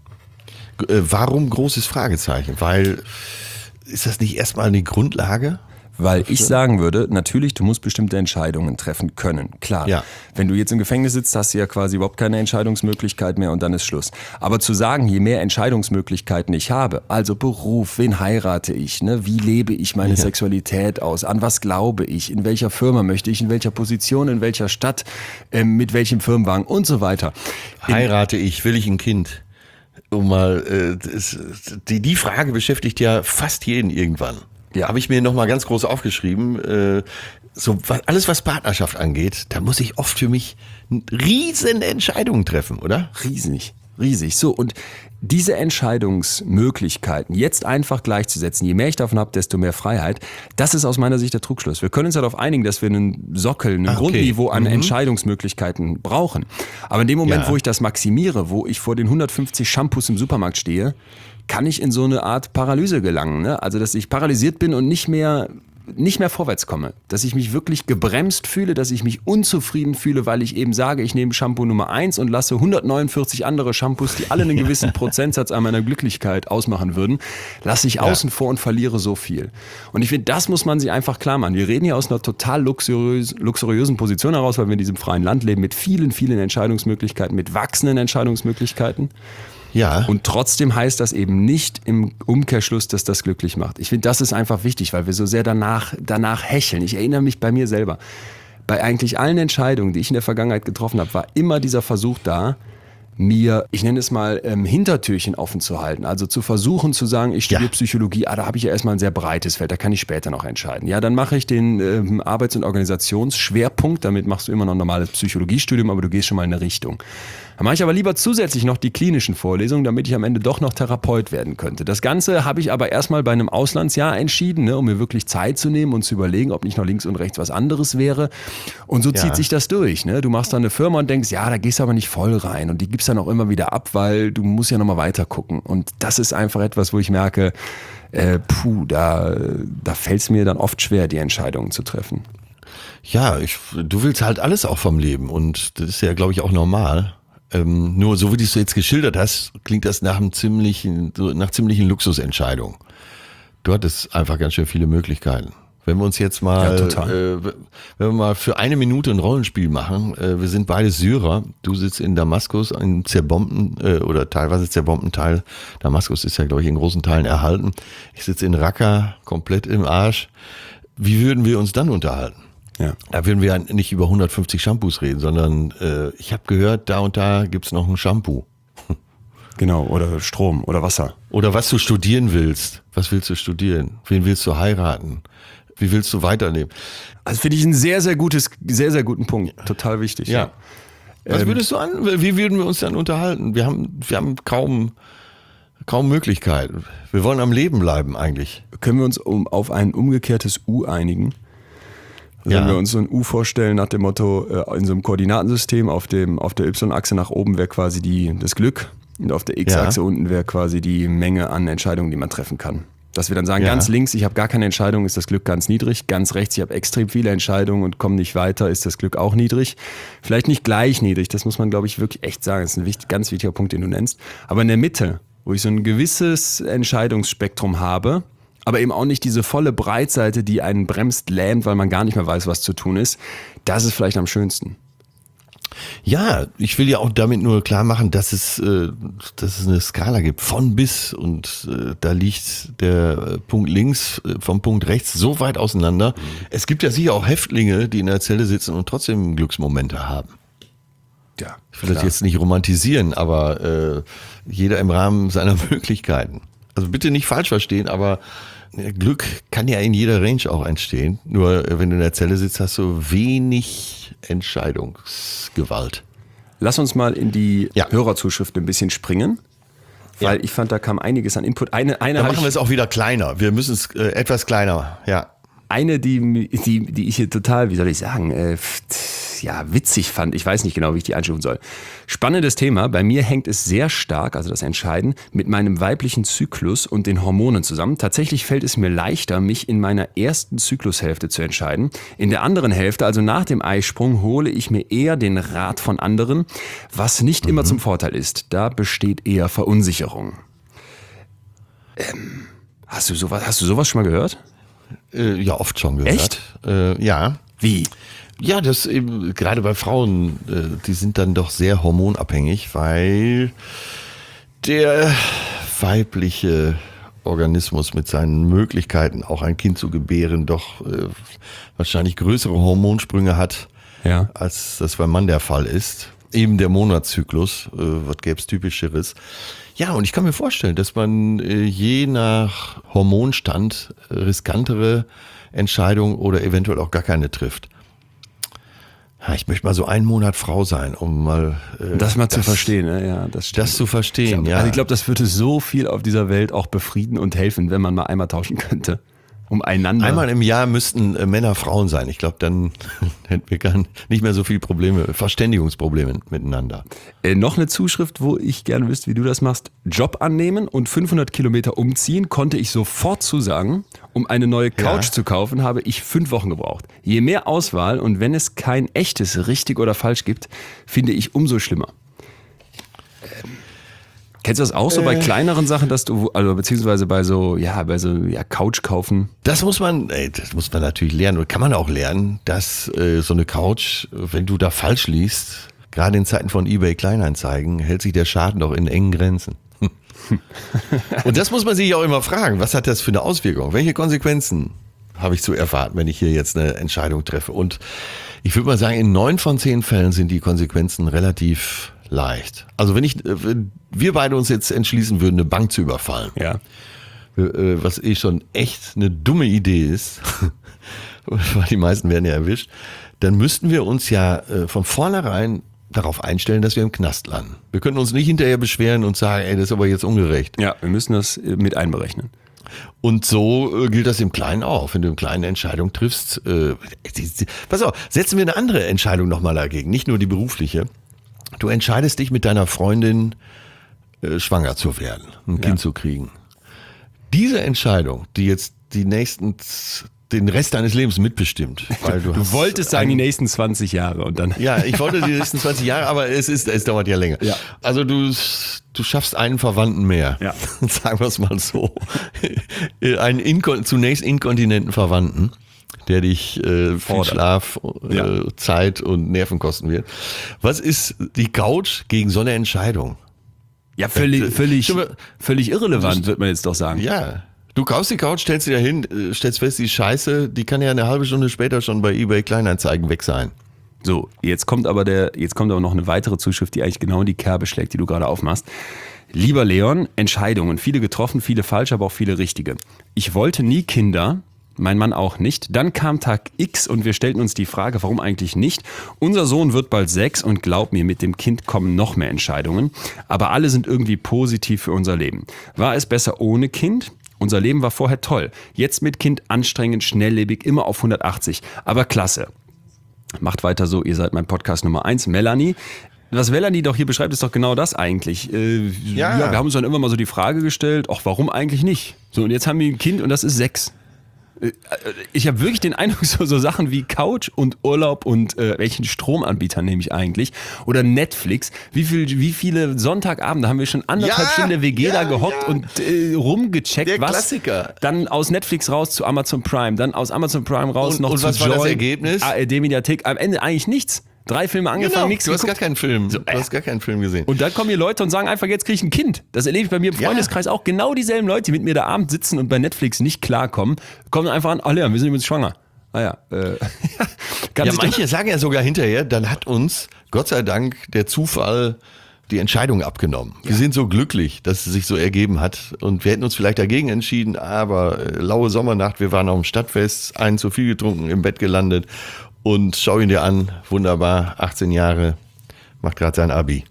Äh, warum großes Fragezeichen? Weil, ist das nicht erstmal eine Grundlage? Weil ich sagen würde, natürlich, du musst bestimmte Entscheidungen treffen können. Klar, ja. Wenn du jetzt im Gefängnis sitzt, hast du ja quasi überhaupt keine Entscheidungsmöglichkeit mehr und dann ist Schluss. Aber zu sagen, je mehr Entscheidungsmöglichkeiten ich habe, also Beruf, wen heirate ich, ne? Wie lebe ich meine ja. Sexualität aus, an was glaube ich, in welcher Firma möchte ich, in welcher Position, in welcher Stadt, äh, mit welchem Firmenwagen und so weiter. Heirate ich, will ich ein Kind? Um mal, äh, das, die, die Frage beschäftigt ja fast jeden irgendwann. Ja. Habe ich mir nochmal ganz groß aufgeschrieben, äh, so alles was Partnerschaft angeht, da muss ich oft für mich riesen Entscheidungen treffen, oder? Riesig, riesig. So, und diese Entscheidungsmöglichkeiten jetzt einfach gleichzusetzen, je mehr ich davon habe, desto mehr Freiheit, das ist aus meiner Sicht der Trugschluss. Wir können uns ja darauf einigen, dass wir einen Sockel, ein okay. Grundniveau an mhm. Entscheidungsmöglichkeiten brauchen. Aber in dem Moment, ja. wo ich das maximiere, wo ich vor den hundertfünfzig Shampoos im Supermarkt stehe, kann ich in so eine Art Paralyse gelangen. Ne? Also, dass ich paralysiert bin und nicht mehr, nicht mehr vorwärts komme. Dass ich mich wirklich gebremst fühle, dass ich mich unzufrieden fühle, weil ich eben sage, ich nehme Shampoo Nummer eins und lasse hundertneunundvierzig andere Shampoos, die alle einen gewissen Prozentsatz an meiner Glücklichkeit ausmachen würden, lasse ich ja. außen vor und verliere so viel. Und ich finde, das muss man sich einfach klar machen. Wir reden hier aus einer total luxuriös, luxuriösen Position heraus, weil wir in diesem freien Land leben, mit vielen, vielen Entscheidungsmöglichkeiten, mit wachsenden Entscheidungsmöglichkeiten. Ja. Und trotzdem heißt das eben nicht im Umkehrschluss, dass das glücklich macht. Ich finde, das ist einfach wichtig, weil wir so sehr danach, danach hecheln. Ich erinnere mich bei mir selber. Bei eigentlich allen Entscheidungen, die ich in der Vergangenheit getroffen habe, war immer dieser Versuch da, mir, ich nenne es mal, ähm, Hintertürchen offen zu halten. Also zu versuchen zu sagen, ich studiere ja. Psychologie, ah, da habe ich ja erstmal ein sehr breites Feld, da kann ich später noch entscheiden. Ja, dann mache ich den ähm, Arbeits- und Organisationsschwerpunkt, damit machst du immer noch ein normales Psychologiestudium, aber du gehst schon mal in eine Richtung. Dann mache ich aber lieber zusätzlich noch die klinischen Vorlesungen, damit ich am Ende doch noch Therapeut werden könnte. Das Ganze habe ich aber erstmal bei einem Auslandsjahr entschieden, ne, um mir wirklich Zeit zu nehmen und zu überlegen, ob nicht noch links und rechts was anderes wäre. Und so ja. zieht sich das durch. Ne? Du machst dann eine Firma und denkst, ja, da gehst du aber nicht voll rein. Und die gibst dann auch immer wieder ab, weil du musst ja nochmal weiter gucken. Und das ist einfach etwas, wo ich merke, äh, puh, da, da fällt es mir dann oft schwer, die Entscheidungen zu treffen. Ja, ich, du willst halt alles auch vom Leben. Und das ist ja, glaube ich, auch normal. Ähm, nur so wie du es jetzt geschildert hast, klingt das nach einem ziemlichen, so nach ziemlichen Luxusentscheidungen. Du hattest einfach ganz schön viele Möglichkeiten. Wenn wir uns jetzt mal, ja, äh, wenn wir mal für eine Minute ein Rollenspiel machen, äh, wir sind beide Syrer. Du sitzt in Damaskus, einem zerbombten äh, oder teilweise zerbombten Teil. Damaskus ist ja, glaube ich, in großen Teilen erhalten. Ich sitze in Raqqa, komplett im Arsch. Wie würden wir uns dann unterhalten? Ja. Da würden wir nicht über hundertfünfzig Shampoos reden, sondern äh, ich habe gehört, da und da gibt's noch ein Shampoo. Genau, oder Strom oder Wasser. Oder was du studieren willst. Was willst du studieren? Wen willst du heiraten? Wie willst du weiterleben? Also finde ich ein sehr, sehr gutes, sehr, sehr guten Punkt. Total wichtig. Ja. ja. Was würdest du an? Wie würden wir uns dann unterhalten? Wir haben, wir haben kaum, kaum Möglichkeiten. Wir wollen am Leben bleiben eigentlich. Können wir uns um, auf ein umgekehrtes U einigen? Wenn ja. wir uns so ein U vorstellen nach dem Motto, äh, in so einem Koordinatensystem, auf dem, auf der Y-Achse nach oben wäre quasi die, das Glück und auf der X-Achse ja. unten wäre quasi die Menge an Entscheidungen, die man treffen kann. Dass wir dann sagen, ja. ganz links, ich habe gar keine Entscheidung, ist das Glück ganz niedrig. Ganz rechts, ich habe extrem viele Entscheidungen und komme nicht weiter, ist das Glück auch niedrig. Vielleicht nicht gleich niedrig, das muss man, glaube ich, wirklich echt sagen. Das ist ein wichtig, ganz wichtiger Punkt, den du nennst. Aber in der Mitte, wo ich so ein gewisses Entscheidungsspektrum habe, aber eben auch nicht diese volle Breitseite, die einen bremst, lähmt, weil man gar nicht mehr weiß, was zu tun ist, das ist vielleicht am schönsten. Ja, ich will ja auch damit nur klar machen, dass es, äh, dass es eine Skala gibt von bis und äh, da liegt der Punkt links äh, vom Punkt rechts so weit auseinander. Mhm. Es gibt ja sicher auch Häftlinge, die in der Zelle sitzen und trotzdem Glücksmomente haben. Ja, ich will das jetzt nicht romantisieren, aber äh, jeder im Rahmen seiner Möglichkeiten. Also bitte nicht falsch verstehen, aber Glück kann ja in jeder Range auch entstehen. Nur wenn du in der Zelle sitzt, hast du wenig Entscheidungsgewalt. Lass uns mal in die ja. Hörerzuschriften ein bisschen springen, weil ja. ich fand, da kam einiges an Input. Eine, eine da machen wir es auch wieder kleiner. Wir müssen es äh, etwas kleiner, ja. Eine, die, die, die ich hier total, wie soll ich sagen, äh, ja, witzig fand. Ich weiß nicht genau, wie ich die einstufen soll. Spannendes Thema. Bei mir hängt es sehr stark, also das Entscheiden, mit meinem weiblichen Zyklus und den Hormonen zusammen. Tatsächlich fällt es mir leichter, mich in meiner ersten Zyklushälfte zu entscheiden. In der anderen Hälfte, also nach dem Eisprung, hole ich mir eher den Rat von anderen, was nicht mhm. immer zum Vorteil ist. Da besteht eher Verunsicherung. Ähm, hast du sowas, hast du sowas schon mal gehört? Äh, ja, oft schon gehört. Echt? Äh, ja. Wie? Ja, das eben, gerade bei Frauen, äh, die sind dann doch sehr hormonabhängig, weil der weibliche Organismus mit seinen Möglichkeiten, auch ein Kind zu gebären, doch äh, wahrscheinlich größere Hormonsprünge hat, ja. als das beim Mann der Fall ist. Eben der Monatszyklus, äh, was gäbe es typischeres. Ja, und ich kann mir vorstellen, dass man äh, je nach Hormonstand äh, riskantere Entscheidungen oder eventuell auch gar keine trifft. Ja, ich möchte mal so einen Monat Frau sein, um mal äh, das mal das, zu verstehen. Ne? Ja, das, das zu verstehen, ich glaub, ja. Also ich glaube, das würde so viel auf dieser Welt auch befrieden und helfen, wenn man mal einmal tauschen könnte. Um einander. Einmal im Jahr müssten äh, Männer Frauen sein. Ich glaube, dann hätten wir gar nicht mehr so viele Probleme, Verständigungsprobleme miteinander. Äh, noch eine Zuschrift, wo ich gerne wüsste, wie du das machst. Job annehmen und fünfhundert Kilometer umziehen, konnte ich sofort zusagen. Um eine neue Couch ja. zu kaufen, habe ich fünf Wochen gebraucht. Je mehr Auswahl und wenn es kein echtes richtig oder falsch gibt, finde ich umso schlimmer. Ähm. Kennst du das auch so äh, bei kleineren Sachen, dass du, also beziehungsweise bei so, ja, bei so ja, Couch kaufen? Das muss man, ey, das muss man natürlich lernen und kann man auch lernen, dass äh, so eine Couch, wenn du da falsch liest, gerade in Zeiten von eBay Kleinanzeigen, hält sich der Schaden doch in engen Grenzen. Und das muss man sich auch immer fragen, was hat das für eine Auswirkung? Welche Konsequenzen habe ich zu erwarten, wenn ich hier jetzt eine Entscheidung treffe? Und ich würde mal sagen, in neun von zehn Fällen sind die Konsequenzen relativ leicht. Also wenn ich, wenn wir beide uns jetzt entschließen würden, eine Bank zu überfallen, ja. was eh schon echt eine dumme Idee ist, weil die meisten werden ja erwischt, dann müssten wir uns ja von vornherein darauf einstellen, dass wir im Knast landen. Wir können uns nicht hinterher beschweren und sagen, ey, das ist aber jetzt ungerecht. Ja, wir müssen das mit einberechnen. Und so gilt das im Kleinen auch. Wenn du eine kleine Entscheidung triffst, äh, pass auf, setzen wir eine andere Entscheidung nochmal dagegen, nicht nur die berufliche. Du entscheidest dich mit deiner Freundin äh, schwanger zu werden, ein ja. Kind zu kriegen. Diese Entscheidung, die jetzt die nächsten, den Rest deines Lebens mitbestimmt. Weil du, du wolltest sagen, die nächsten zwanzig Jahre und dann. Ja, ich wollte die nächsten zwanzig Jahre, aber es ist, es dauert ja länger. Ja. Also du, du schaffst einen Verwandten mehr. Ja. Sagen wir es mal so. Einen Inkon- zunächst inkontinenten Verwandten, der dich äh, viel Schlaf, äh, ja. Zeit und Nerven kosten wird. Was ist die Couch gegen so eine Entscheidung? Ja, völlig, völlig, völlig irrelevant, wird man jetzt doch sagen. Ja, du kaufst die Couch, stellst sie da hin, stellst fest, die Scheiße, die kann ja eine halbe Stunde später schon bei eBay Kleinanzeigen weg sein. So, jetzt kommt aber der, jetzt kommt aber noch eine weitere Zuschrift, die eigentlich genau in die Kerbe schlägt, die du gerade aufmachst. Lieber Leon, Entscheidungen, viele getroffen, viele falsch, aber auch viele richtige. Ich wollte nie Kinder. Mein Mann auch nicht. Dann kam Tag X und wir stellten uns die Frage, warum eigentlich nicht? Unser Sohn wird bald sechs und glaub mir, mit dem Kind kommen noch mehr Entscheidungen. Aber alle sind irgendwie positiv für unser Leben. War es besser ohne Kind? Unser Leben war vorher toll. Jetzt mit Kind anstrengend, schnelllebig, immer auf hundertachtzig. Aber klasse. Macht weiter so, ihr seid mein Podcast Nummer eins. Melanie. Was Melanie doch hier beschreibt, ist doch genau das eigentlich. Äh, ja. ja, wir haben uns dann immer mal so die Frage gestellt, ach, warum eigentlich nicht? So, und jetzt haben wir ein Kind und das ist sechs. Ich habe wirklich den Eindruck, so, so Sachen wie Couch und Urlaub und äh, welchen Stromanbieter nehme ich eigentlich oder Netflix. Wie, viel, wie viele Sonntagabende haben wir schon anderthalb ja, Stunden in der W G ja, da gehockt ja. und äh, rumgecheckt, der was Klassiker. Dann aus Netflix raus zu Amazon Prime, dann aus Amazon Prime raus und, noch und zu was Join, war das Ergebnis? A R D Mediathek. Am Ende eigentlich nichts. Drei Filme angefangen, Genau, nichts du hast gar geguckt. keinen Film. So, Du äh. hast gar keinen Film gesehen. Und dann kommen hier Leute und sagen einfach, jetzt kriege ich ein Kind. Das erlebe ich bei mir im Ja. Freundeskreis auch. Genau dieselben Leute, die mit mir da abends sitzen und bei Netflix nicht klarkommen, kommen einfach an, ach ja, wir sind übrigens schwanger. Ah ja, äh, kann Ja, sich manche sagen ja sogar hinterher, dann hat uns, Gott sei Dank, der Zufall die Entscheidung abgenommen. Wir sind so glücklich, dass es sich so ergeben hat. Und wir hätten uns vielleicht dagegen entschieden, aber äh, laue Sommernacht, wir waren auf dem Stadtfest, einen zu viel getrunken, im Bett gelandet. Und schau ihn dir an, wunderbar, achtzehn Jahre, macht gerade sein Abi.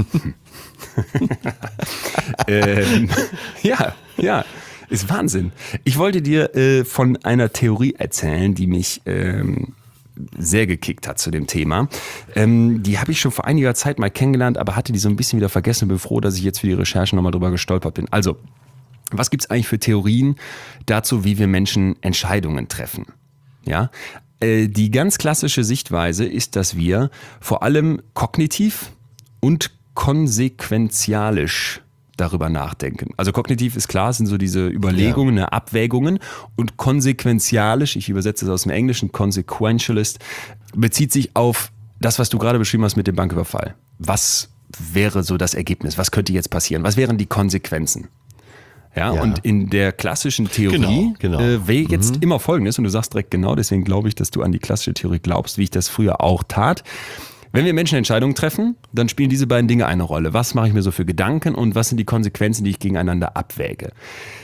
ähm, ja, ja, ist Wahnsinn. Ich wollte dir äh, von einer Theorie erzählen, die mich ähm, sehr gekickt hat zu dem Thema. Ähm, die habe ich schon vor einiger Zeit mal kennengelernt, aber hatte die so ein bisschen wieder vergessen und bin froh, dass ich jetzt für die Recherche nochmal drüber gestolpert bin. Also, was gibt es eigentlich für Theorien dazu, wie wir Menschen Entscheidungen treffen? Ja, äh, die ganz klassische Sichtweise ist, dass wir vor allem kognitiv und konsequenzialisch darüber nachdenken. Also kognitiv ist klar, es sind so diese Überlegungen, ja. Abwägungen, und konsequenzialisch, ich übersetze es aus dem Englischen, consequentialist, bezieht sich auf das, was du gerade beschrieben hast mit dem Banküberfall. Was wäre so das Ergebnis? Was könnte jetzt passieren? Was wären die Konsequenzen? Ja, Ja. und in der klassischen Theorie Genau, genau. äh, wäre jetzt mhm. immer Folgendes, und du sagst direkt genau, deswegen glaube ich, dass du an die klassische Theorie glaubst, wie ich das früher auch tat. Wenn wir Menschen Entscheidungen treffen, dann spielen diese beiden Dinge eine Rolle. Was mache ich mir so für Gedanken und was sind die Konsequenzen, die ich gegeneinander abwäge?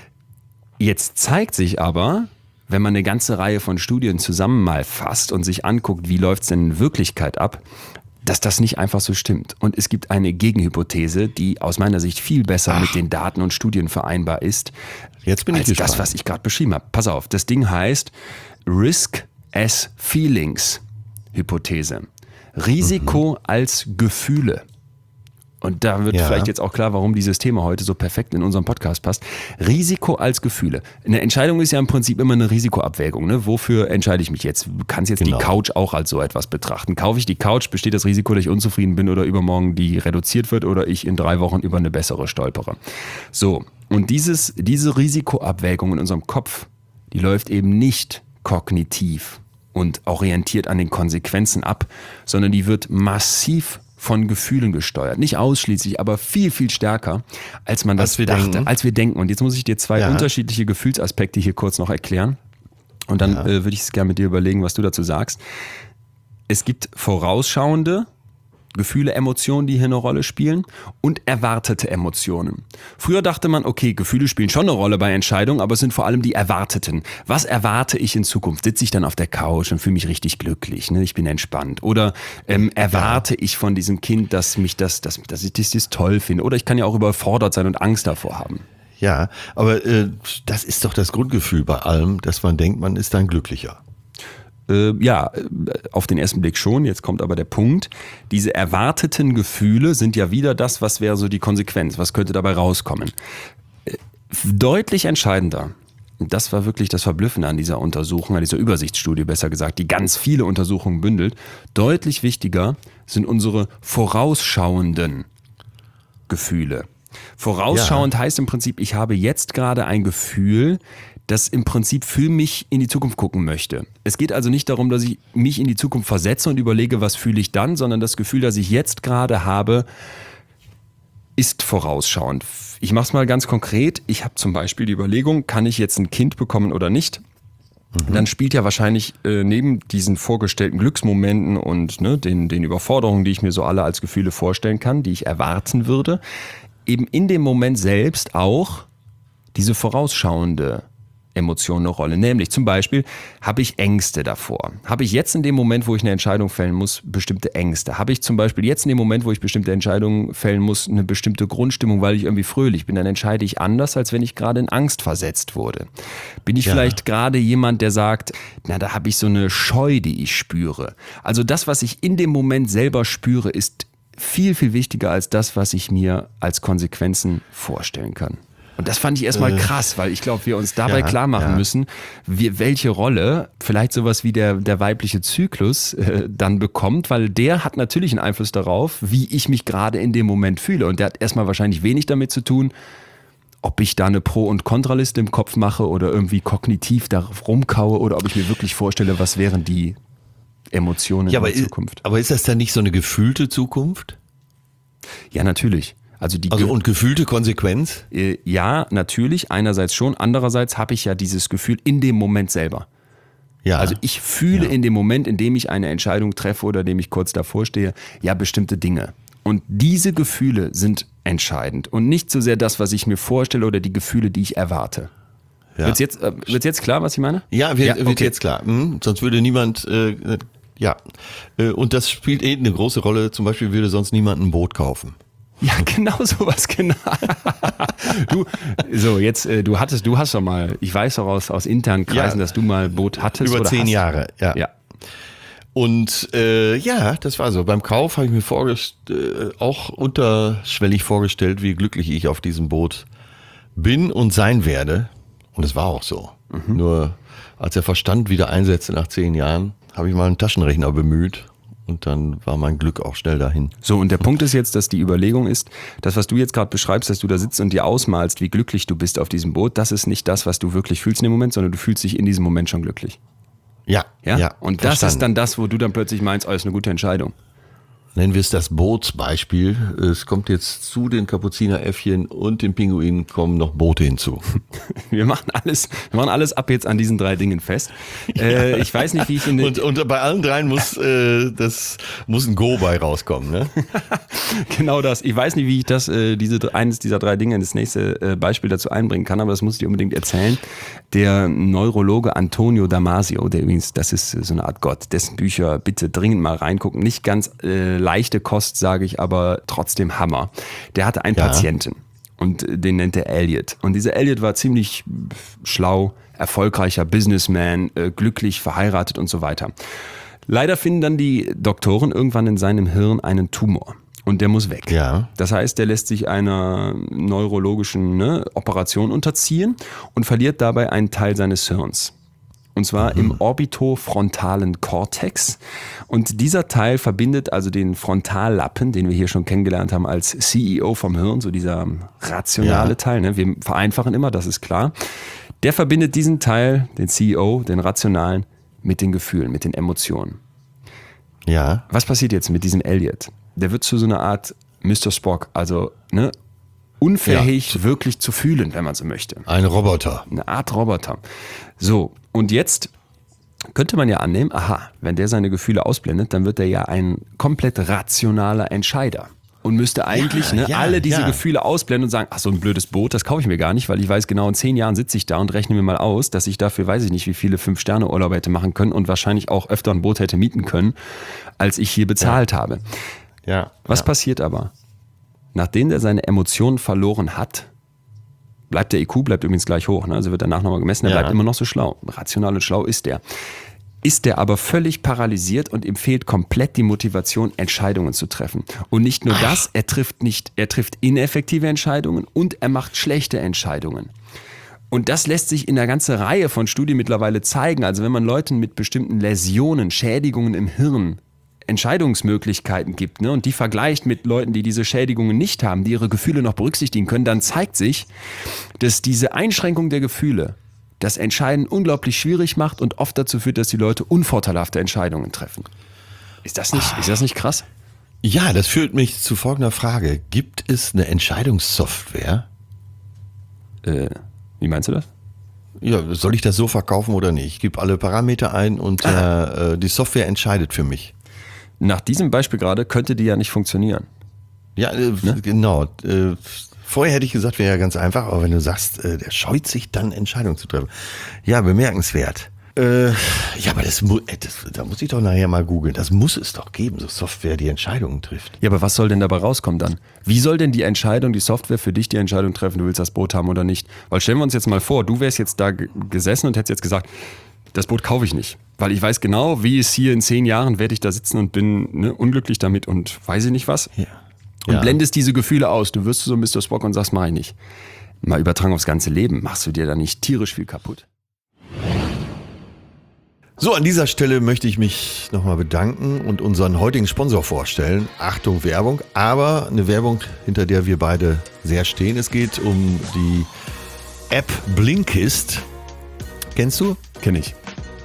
Jetzt zeigt sich aber, wenn man eine ganze Reihe von Studien zusammen mal fasst und sich anguckt, wie läuft es denn in Wirklichkeit ab, dass das nicht einfach so stimmt. Und es gibt eine Gegenhypothese, die aus meiner Sicht viel besser Ach. mit den Daten und Studien vereinbar ist, Jetzt bin ich als gespannt. das, was ich gerade beschrieben habe. Pass auf, das Ding heißt Risk as Feelings Hypothese. Risiko mhm. als Gefühle. Und da wird Ja. vielleicht jetzt auch klar, warum dieses Thema heute so perfekt in unseren Podcast passt. Risiko als Gefühle. Eine Entscheidung ist ja im Prinzip immer eine Risikoabwägung. Ne? Wofür entscheide ich mich jetzt? Du kannst jetzt Genau. die Couch auch als so etwas betrachten. Kaufe ich die Couch, besteht das Risiko, dass ich unzufrieden bin oder übermorgen die reduziert wird oder ich in drei Wochen über eine bessere stolpere. So, und dieses, diese Risikoabwägung in unserem Kopf, die läuft eben nicht kognitiv und orientiert an den Konsequenzen ab, sondern die wird massiv von Gefühlen gesteuert. Nicht ausschließlich, aber viel, viel stärker, als man das Als wir dachte, denken. als wir denken. Und jetzt muss ich dir zwei Ja. unterschiedliche Gefühlsaspekte hier kurz noch erklären. Und dann Ja. äh, würde ich es gerne mit dir überlegen, was du dazu sagst. Es gibt vorausschauende Gefühle, Emotionen, die hier eine Rolle spielen, und erwartete Emotionen. Früher dachte man, okay, Gefühle spielen schon eine Rolle bei Entscheidungen, aber es sind vor allem die erwarteten. Was erwarte ich in Zukunft? Sitze ich dann auf der Couch und fühle mich richtig glücklich, ne? Ich bin entspannt. Oder ähm, erwarte ja. ich von diesem Kind, dass mich das, dass, dass ich das, das toll finde? Oder ich kann ja auch überfordert sein und Angst davor haben. Ja, aber äh, das ist doch das Grundgefühl bei allem, dass man denkt, man ist dann glücklicher. Äh, ja, auf den ersten Blick schon. Jetzt kommt aber der Punkt. Diese erwarteten Gefühle sind ja wieder das, was wäre so die Konsequenz. Was könnte dabei rauskommen? Äh, deutlich entscheidender. Und das war wirklich das Verblüffende an dieser Untersuchung, an dieser Übersichtsstudie besser gesagt, die ganz viele Untersuchungen bündelt. Deutlich wichtiger sind unsere vorausschauenden Gefühle. Vorausschauend ja. heißt im Prinzip, ich habe jetzt gerade ein Gefühl, das im Prinzip für mich in die Zukunft gucken möchte. Es geht also nicht darum, dass ich mich in die Zukunft versetze und überlege, was fühle ich dann, sondern das Gefühl, das ich jetzt gerade habe, ist vorausschauend. Ich mache es mal ganz konkret. Ich habe zum Beispiel die Überlegung, kann ich jetzt ein Kind bekommen oder nicht? Mhm. Dann spielt ja wahrscheinlich äh, neben diesen vorgestellten Glücksmomenten und ne, den, den Überforderungen, die ich mir so alle als Gefühle vorstellen kann, die ich erwarten würde, eben in dem Moment selbst auch diese vorausschauende Emotion eine Rolle. Nämlich zum Beispiel, habe ich Ängste davor? Habe ich jetzt in dem Moment, wo ich eine Entscheidung fällen muss, bestimmte Ängste? Habe ich zum Beispiel jetzt in dem Moment, wo ich bestimmte Entscheidungen fällen muss, eine bestimmte Grundstimmung, weil ich irgendwie fröhlich bin? Dann entscheide ich anders, als wenn ich gerade in Angst versetzt wurde. Bin ich ja. vielleicht gerade jemand, der sagt, na, da habe ich so eine Scheu, die ich spüre. Also das, was ich in dem Moment selber spüre, ist viel, viel wichtiger als das, was ich mir als Konsequenzen vorstellen kann. Und das fand ich erstmal äh, krass, weil ich glaube, wir uns dabei ja, klar machen ja. müssen, wie, welche Rolle vielleicht sowas wie der, der weibliche Zyklus äh, dann bekommt, weil der hat natürlich einen Einfluss darauf, wie ich mich gerade in dem Moment fühle. Und der hat erstmal wahrscheinlich wenig damit zu tun, ob ich da eine Pro- und Kontraliste im Kopf mache oder irgendwie kognitiv darauf rumkaue oder ob ich mir wirklich vorstelle, was wären die Emotionen Ja, aber, in der Zukunft. aber ist das dann nicht so eine gefühlte Zukunft? Ja, natürlich. Also die Also Ge- und gefühlte Konsequenz? äh, ja, natürlich, einerseits schon, andererseits habe ich ja dieses Gefühl in dem Moment selber. Ja. Also ich fühle Ja. in dem Moment, in dem ich eine Entscheidung treffe oder in dem ich kurz davor stehe, ja, bestimmte Dinge. Und diese Gefühle sind entscheidend und nicht so sehr das, was ich mir vorstelle oder die Gefühle, die ich erwarte. ja. Wird's jetzt, äh, wird's jetzt klar, was ich meine? Ja, wird, Ja, wird okay. jetzt klar. Hm? Sonst würde niemand, äh, ja. Äh, Und das spielt eh eine große Rolle. Zum Beispiel würde sonst niemand ein Boot kaufen. Ja, genau sowas, genau. Du, so jetzt, äh, du hattest, du hast doch mal, ich weiß doch aus, aus internen Kreisen, Ja. dass du mal Boot hattest. Über oder zehn hast. Jahre, ja. Ja. Und äh, ja, das war so. Beim Kauf habe ich mir vorgest äh, auch unterschwellig vorgestellt, wie glücklich ich auf diesem Boot bin und sein werde. Und es war auch so. Mhm. Nur als der Verstand wieder einsetzte nach zehn Jahren, habe ich mal einen Taschenrechner bemüht. Und dann war mein Glück auch schnell dahin. So, und der Punkt ist jetzt, dass die Überlegung ist, das, was du jetzt gerade beschreibst, dass du da sitzt und dir ausmalst, wie glücklich du bist auf diesem Boot, das ist nicht das, was du wirklich fühlst in dem Moment, sondern du fühlst dich in diesem Moment schon glücklich. Ja, Ja? ja. Und das verstanden. ist dann das, wo du dann plötzlich meinst, oh, ist eine gute Entscheidung. Nennen wir es das Bootsbeispiel. Es kommt jetzt zu den Kapuzineräffchen und den Pinguinen kommen noch Boote hinzu. Wir machen alles, wir machen alles ab jetzt an diesen drei Dingen fest. Äh, ich weiß nicht, wie ich in den, Und, und bei allen dreien muss, äh, das, muss ein Go bei rauskommen. Ne? genau das. Ich weiß nicht, wie ich das, äh, diese, eines dieser drei Dinge in das nächste äh, Beispiel dazu einbringen kann, aber das muss ich dir unbedingt erzählen. Der Neurologe Antonio Damasio, der übrigens, das ist so eine Art Gott, dessen Bücher bitte dringend mal reingucken. Nicht ganz äh, leichte Kost, sage ich, aber trotzdem Hammer. Der hatte einen Ja. Patienten und den nennt er Elliot. Und dieser Elliot war ziemlich schlau, erfolgreicher Businessman, äh, glücklich, verheiratet und so weiter. Leider finden dann die Doktoren irgendwann in seinem Hirn einen Tumor. Und der muss weg. Ja. Das heißt, der lässt sich einer neurologischen ne, Operation unterziehen und verliert dabei einen Teil seines Hirns. Und zwar mhm. im orbitofrontalen Kortex. Und dieser Teil verbindet also den Frontallappen, den wir hier schon kennengelernt haben als C E O vom Hirn, so dieser rationale Ja. Teil. Ne? Wir vereinfachen immer, das ist klar. Der verbindet diesen Teil, den C E O, den rationalen, mit den Gefühlen, mit den Emotionen. Ja. Was passiert jetzt mit diesem Elliot? Der wird zu so einer Art Mister Spock, also ne, unfähig Ja. wirklich zu fühlen, wenn man so möchte. Ein Roboter. Eine Art Roboter. So, und jetzt könnte man ja annehmen, aha, wenn der seine Gefühle ausblendet, dann wird er ja ein komplett rationaler Entscheider. Und müsste eigentlich Ja, ne, ja, alle diese ja. Gefühle ausblenden und sagen, ach, so ein blödes Boot, das kaufe ich mir gar nicht, weil ich weiß genau, in zehn Jahren sitze ich da und rechne mir mal aus, dass ich dafür, weiß ich nicht, wie viele Fünf-Sterne-Urlaube hätte machen können und wahrscheinlich auch öfter ein Boot hätte mieten können, als ich hier bezahlt habe. Ja. Was ja. passiert aber? Nachdem er seine Emotionen verloren hat, bleibt der I Q, bleibt übrigens gleich hoch, ne? Also wird danach nochmal gemessen, er Ja. bleibt immer noch so schlau. Rational und schlau ist der. Ist der aber völlig paralysiert und ihm fehlt komplett die Motivation, Entscheidungen zu treffen. Und nicht nur das, er trifft nicht, er trifft ineffektive Entscheidungen und er macht schlechte Entscheidungen. Und das lässt sich in einer ganzen Reihe von Studien mittlerweile zeigen. Also wenn man Leuten mit bestimmten Läsionen, Schädigungen im Hirn Entscheidungsmöglichkeiten gibt, ne, und die vergleicht mit Leuten, die diese Schädigungen nicht haben, die ihre Gefühle noch berücksichtigen können, dann zeigt sich, dass diese Einschränkung der Gefühle das Entscheiden unglaublich schwierig macht und oft dazu führt, dass die Leute unvorteilhafte Entscheidungen treffen. Ist das nicht, ist das nicht krass? Ja, das führt mich zu folgender Frage. Gibt es eine Entscheidungssoftware? Äh, wie meinst du das? Ja, soll ich das so verkaufen oder nicht? Ich gebe alle Parameter ein und äh, äh, die Software entscheidet für mich. Nach diesem Beispiel gerade könnte die ja nicht funktionieren. Ja, äh, genau. Äh, vorher hätte ich gesagt, wäre ja ganz einfach, aber wenn du sagst, äh, der scheut sich dann, Entscheidungen zu treffen. Ja, bemerkenswert. Äh, ja, aber das, mu- äh, das, da muss ich doch nachher mal googeln. Das muss es doch geben, so Software, die Entscheidungen trifft. Ja, aber was soll denn dabei rauskommen dann? Wie soll denn die Entscheidung, die Software für dich die Entscheidung treffen, du willst das Boot haben oder nicht? Weil stellen wir uns jetzt mal vor, du wärst jetzt da g- gesessen und hättest jetzt gesagt, das Boot kaufe ich nicht. Weil ich weiß genau, wie es hier in zehn Jahren werde ich da sitzen und bin ne, unglücklich damit und weiß ich nicht was. Ja. Und Ja. blendest diese Gefühle aus. Du wirst so ein Mister Spock und sagst, mach ich nicht. Mal übertragen aufs ganze Leben, machst du dir da nicht tierisch viel kaputt. So, an dieser Stelle möchte ich mich nochmal bedanken und unseren heutigen Sponsor vorstellen. Achtung, Werbung, aber eine Werbung, hinter der wir beide sehr stehen. Es geht um die App Blinkist. Kennst du? Kenn ich.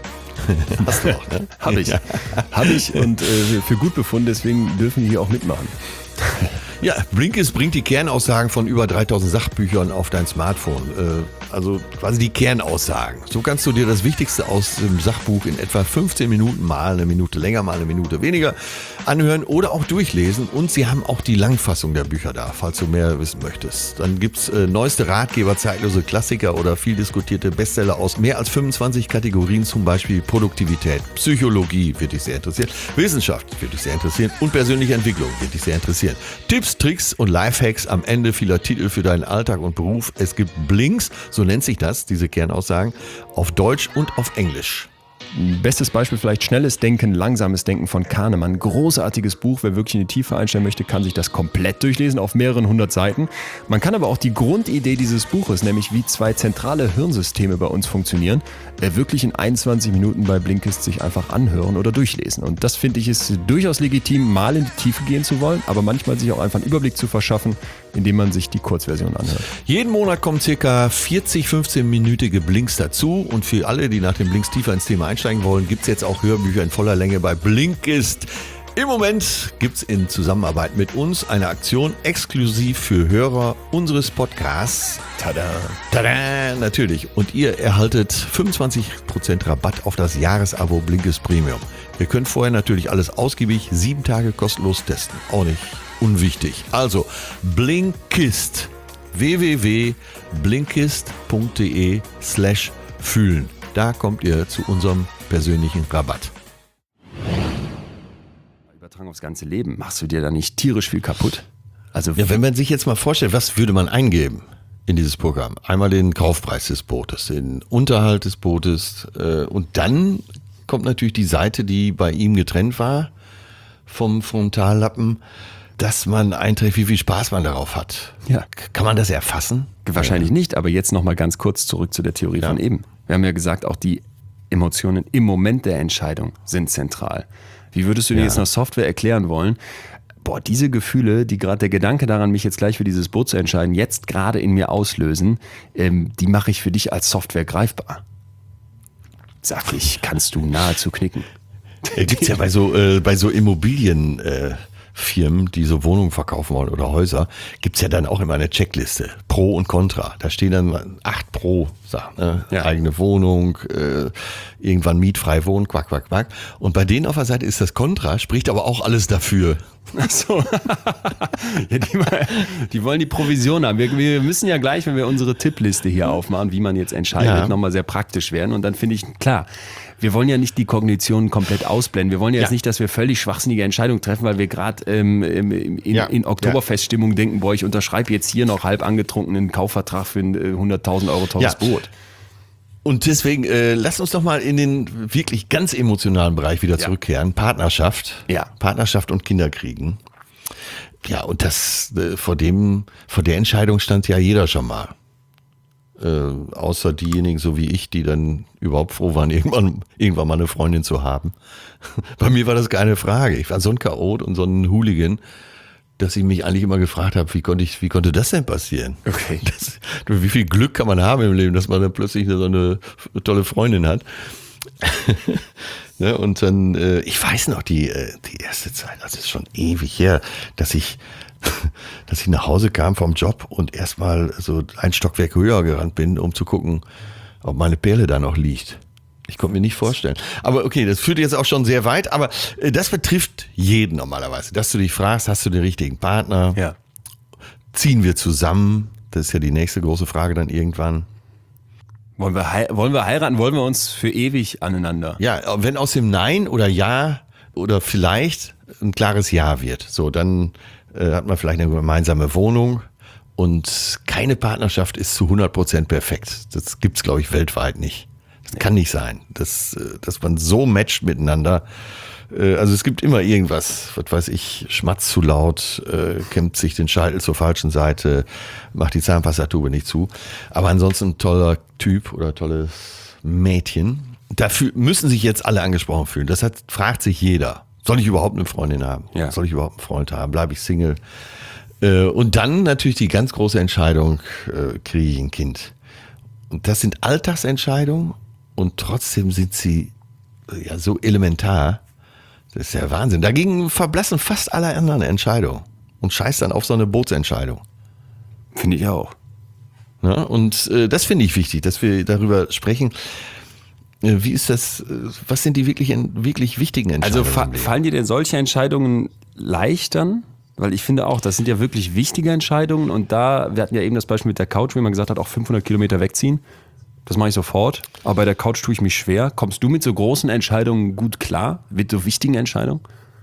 Hast du auch, ne? Hab ich. Hab ich und äh, für gut befunden, deswegen dürfen die hier auch mitmachen. Ja, Blinkist bringt die Kernaussagen von über dreitausend Sachbüchern auf dein Smartphone. Äh, also quasi die Kernaussagen. So kannst du dir das Wichtigste aus dem Sachbuch in etwa fünfzehn Minuten, mal eine Minute länger, mal eine Minute weniger anhören oder auch durchlesen. Und sie haben auch die Langfassung der Bücher da, falls du mehr wissen möchtest. Dann gibt's äh, neueste Ratgeber, zeitlose Klassiker oder viel diskutierte Bestseller aus mehr als fünfundzwanzig Kategorien, zum Beispiel Produktivität, Psychologie wird dich sehr interessieren, Wissenschaft wird dich sehr interessieren und persönliche Entwicklung wird dich sehr interessieren. Tipps, Tricks und Lifehacks am Ende vieler Titel für deinen Alltag und Beruf. Es gibt Blinks, so nennt sich das, diese Kernaussagen, auf Deutsch und auf Englisch. Bestes Beispiel vielleicht Schnelles Denken, Langsames Denken von Kahnemann. Großartiges Buch. Wer wirklich in die Tiefe einsteigen möchte, kann sich das komplett durchlesen auf mehreren hundert Seiten. Man kann aber auch die Grundidee dieses Buches, nämlich wie zwei zentrale Hirnsysteme bei uns funktionieren, wirklich in einundzwanzig Minuten bei Blinkist sich einfach anhören oder durchlesen. Und das finde ich ist durchaus legitim, mal in die Tiefe gehen zu wollen, aber manchmal sich auch einfach einen Überblick zu verschaffen, indem man sich die Kurzversion anhört. Jeden Monat kommen circa vierzig, fünfzehn-minütige Blinks dazu und für alle, die nach den Blinks tiefer ins Thema einsteigen wollen, gibt es jetzt auch Hörbücher in voller Länge bei Blinkist. Im Moment gibt es in Zusammenarbeit mit uns eine Aktion exklusiv für Hörer unseres Podcasts. Tada! Tada! Natürlich. Und ihr erhaltet fünfundzwanzig Prozent Rabatt auf das Jahresabo Blinkist Premium. Ihr könnt vorher natürlich alles ausgiebig sieben Tage kostenlos testen. Auch nicht unwichtig. Also Blinkist. w w w punkt blinkist punkt de slash fühlen. Da kommt ihr zu unserem persönlichen Rabatt. Übertragen aufs ganze Leben. Machst du dir da nicht tierisch viel kaputt? Also Ja, wenn man sich jetzt mal vorstellt, was würde man eingeben in dieses Programm? Einmal den Kaufpreis des Bootes, den Unterhalt des Bootes äh, und dann kommt natürlich die Seite, die bei ihm getrennt war vom Frontallappen, dass man einträgt, wie viel Spaß man darauf hat. Ja. Kann man das erfassen? Wahrscheinlich nicht, aber jetzt nochmal ganz kurz zurück zu der Theorie Ja. von eben. Wir haben ja gesagt, auch die Emotionen im Moment der Entscheidung sind zentral. Wie würdest du dir Ja. jetzt noch Software erklären wollen? Boah, diese Gefühle, die gerade der Gedanke daran, mich jetzt gleich für dieses Boot zu entscheiden, jetzt gerade in mir auslösen, ähm, die mache ich für dich als Software greifbar. Sag ich, kannst du nahezu knicken. Äh, gibt's ja bei so, äh, bei so Immobilien, äh, Firmen, die so Wohnungen verkaufen wollen oder Häuser, gibt's ja dann auch immer eine Checkliste, Pro und Contra. Da stehen dann acht Pro Sachen, ne? Ja. Eigene Wohnung, äh, irgendwann mietfrei wohnen, quack, quack, quack. Und bei denen auf der Seite ist das Contra, spricht aber auch alles dafür. Ach so. Ja, die, die wollen die Provision haben. Wir, wir müssen ja gleich, wenn wir unsere Tippliste hier aufmachen, wie man jetzt entscheidet, Ja. nochmal sehr praktisch werden. Und dann finde ich, klar, wir wollen ja nicht die Kognition komplett ausblenden. Wir wollen ja jetzt Ja. nicht, dass wir völlig schwachsinnige Entscheidungen treffen, weil wir gerade ähm, in, Ja. in Oktoberfeststimmung denken, boah, ich unterschreibe jetzt hier noch halb angetrunken einen Kaufvertrag für ein äh, hunderttausend Euro teures Ja. Boot. Und deswegen, äh, lasst uns doch mal in den wirklich ganz emotionalen Bereich wieder Ja. zurückkehren. Partnerschaft. Ja. Partnerschaft und Kinderkriegen. Ja, und das, äh, vor dem, vor der Entscheidung stand ja jeder schon mal. Äh, außer diejenigen, so wie ich, die dann überhaupt froh waren, irgendwann, irgendwann mal eine Freundin zu haben. Bei mir war das keine Frage. Ich war so ein Chaot und so ein Hooligan, dass ich mich eigentlich immer gefragt habe, wie konnte ich, wie konnte das denn passieren? Okay. Das, wie viel Glück kann man haben im Leben, dass man dann plötzlich so eine tolle Freundin hat. Ne, und dann, äh, ich weiß noch, die, äh, die erste Zeit, das ist schon ewig her, dass ich, dass ich nach Hause kam vom Job und erstmal so ein Stockwerk höher gerannt bin, um zu gucken, ob meine Perle da noch liegt. Ich konnte mir nicht vorstellen. Aber okay, das führt jetzt auch schon sehr weit, aber äh, das betrifft jeden normalerweise, dass du dich fragst, hast du den richtigen Partner? Ja. Ziehen wir zusammen? Das ist ja die nächste große Frage dann irgendwann. Wollen wir, hei- wollen wir heiraten? Wollen wir uns für ewig aneinander? Ja, wenn aus dem Nein oder Ja oder vielleicht ein klares Ja wird, so dann äh, hat man vielleicht eine gemeinsame Wohnung und keine Partnerschaft ist zu hundert Prozent perfekt. Das gibt's, glaube ich, weltweit nicht. Das kann nicht sein, dass, äh, dass man so matcht miteinander. Äh, also es gibt immer irgendwas, was weiß ich, schmatzt zu laut, äh, kämmt sich den Scheitel zur falschen Seite, macht die Zahnpastatube nicht zu. Aber ansonsten ein toller Typ oder tolles Mädchen. Dafür müssen sich jetzt alle angesprochen fühlen. Das hat, fragt sich jeder. Soll ich überhaupt eine Freundin haben? Ja. Soll ich überhaupt einen Freund haben? Bleibe ich Single? Äh, und dann natürlich die ganz große Entscheidung, äh, kriege ich ein Kind? Und das sind Alltagsentscheidungen und trotzdem sind sie ja so elementar. Das ist ja Wahnsinn. Dagegen verblassen fast alle anderen Entscheidungen und scheiß dann auf so eine Bootsentscheidung. Finde ich auch. Ja, und äh, das finde ich wichtig, dass wir darüber sprechen. Äh, wie ist das, äh, was sind die wirklich, wirklich wichtigen Entscheidungen? Also fa- fallen dir denn solche Entscheidungen leicht dann? Weil ich finde auch, das sind ja wirklich wichtige Entscheidungen und da, wir hatten ja eben das Beispiel mit der Couch, wie man gesagt hat, auch fünfhundert Kilometer wegziehen. Das mache ich sofort, aber bei der Couch tue ich mich schwer. Kommst du mit so großen Entscheidungen gut klar, mit so wichtigen Entscheidungen?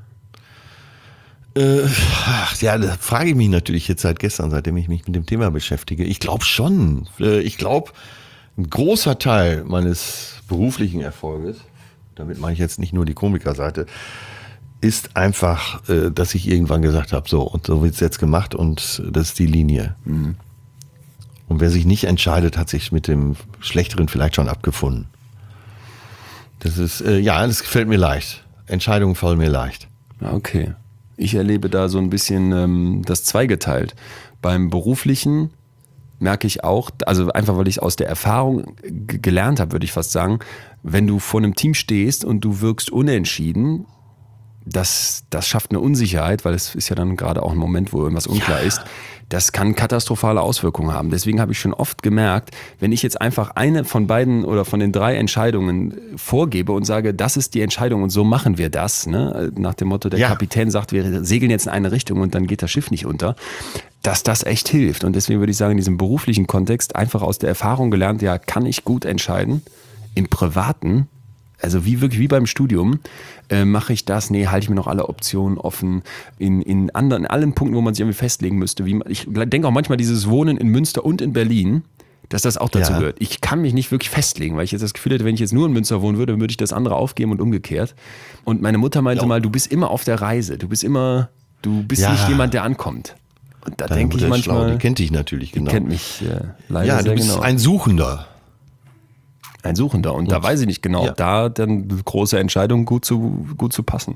Äh, ach, ja, da frage ich mich natürlich jetzt seit gestern, seitdem ich mich mit dem Thema beschäftige. Ich glaube schon. Äh, ich glaube, ein großer Teil meines beruflichen Erfolges, damit meine ich jetzt nicht nur die Komikerseite, ist einfach, äh, dass ich irgendwann gesagt habe, so, und so wird es jetzt gemacht und das ist die Linie. Mhm. Und wer sich nicht entscheidet, hat sich mit dem Schlechteren vielleicht schon abgefunden. Das ist, äh, ja, das gefällt mir leicht. Entscheidungen fallen mir leicht. Okay. Ich erlebe da so ein bisschen ähm, das zweigeteilt. Beim Beruflichen merke ich auch, also einfach weil ich es aus der Erfahrung g- gelernt habe, würde ich fast sagen, wenn du vor einem Team stehst und du wirkst unentschieden, das, das schafft eine Unsicherheit, weil es ist ja dann gerade auch ein Moment, wo irgendwas unklar ja. ist. Das kann katastrophale Auswirkungen haben. Deswegen habe ich schon oft gemerkt, wenn ich jetzt einfach eine von beiden oder von den drei Entscheidungen vorgebe und sage, das ist die Entscheidung und so machen wir das, ne? Nach dem Motto, der ja. Kapitän sagt, wir segeln jetzt in eine Richtung und dann geht das Schiff nicht unter, dass das echt hilft. Und deswegen würde ich sagen, in diesem beruflichen Kontext einfach aus der Erfahrung gelernt, ja, kann ich gut entscheiden. Im Privaten, also wie wirklich wie beim Studium, äh, mache ich das? Nee, halte ich mir noch alle Optionen offen. In, in anderen, in allen Punkten, wo man sich irgendwie festlegen müsste. Wie, ich denke auch manchmal dieses Wohnen in Münster und in Berlin, dass das auch dazu ja. gehört. Ich kann mich nicht wirklich festlegen, weil ich jetzt das Gefühl hätte, wenn ich jetzt nur in Münster wohnen würde, würde ich das andere aufgeben und umgekehrt. Und meine Mutter meinte ja. mal, du bist immer auf der Reise. Du bist immer, du bist ja. nicht jemand, der ankommt. Und da denke ich manchmal, schlau. Die kennt dich natürlich genau. Die kennt mich äh, leider ja, sehr du bist genau. ein Suchender. Ein Suchender. Und, und da weiß ich nicht genau, ja. ob da dann große Entscheidungen gut zu, gut zu passen.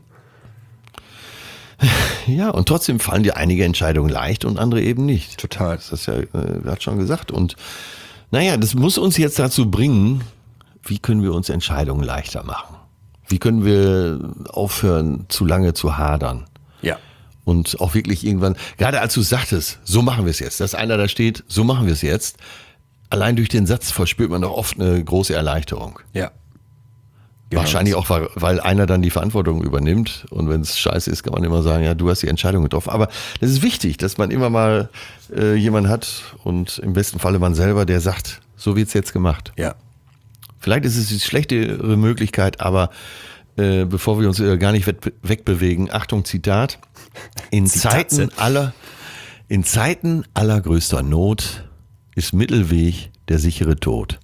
Ja, und trotzdem fallen dir einige Entscheidungen leicht und andere eben nicht. Total. Das ist ja äh, gerade schon gesagt. Und naja, das muss uns jetzt dazu bringen, wie können wir uns Entscheidungen leichter machen? Wie können wir aufhören, zu lange zu hadern? Ja. Und auch wirklich irgendwann, gerade als du sagtest, so machen wir es jetzt, dass einer da steht, so machen wir es jetzt, allein durch den Satz verspürt man doch oft eine große Erleichterung. Ja. Genau. Wahrscheinlich auch, weil, weil einer dann die Verantwortung übernimmt. Und wenn es scheiße ist, kann man immer sagen, ja, du hast die Entscheidung getroffen. Aber das ist wichtig, dass man immer mal äh, jemanden hat und im besten Falle man selber, der sagt, so wird's jetzt gemacht. Ja. Vielleicht ist es die schlechtere Möglichkeit, aber äh, bevor wir uns äh, gar nicht we- wegbewegen, Achtung, Zitat, in Zeiten aller, in Zeiten allergrößter Not ist Mittelweg der sichere Tod.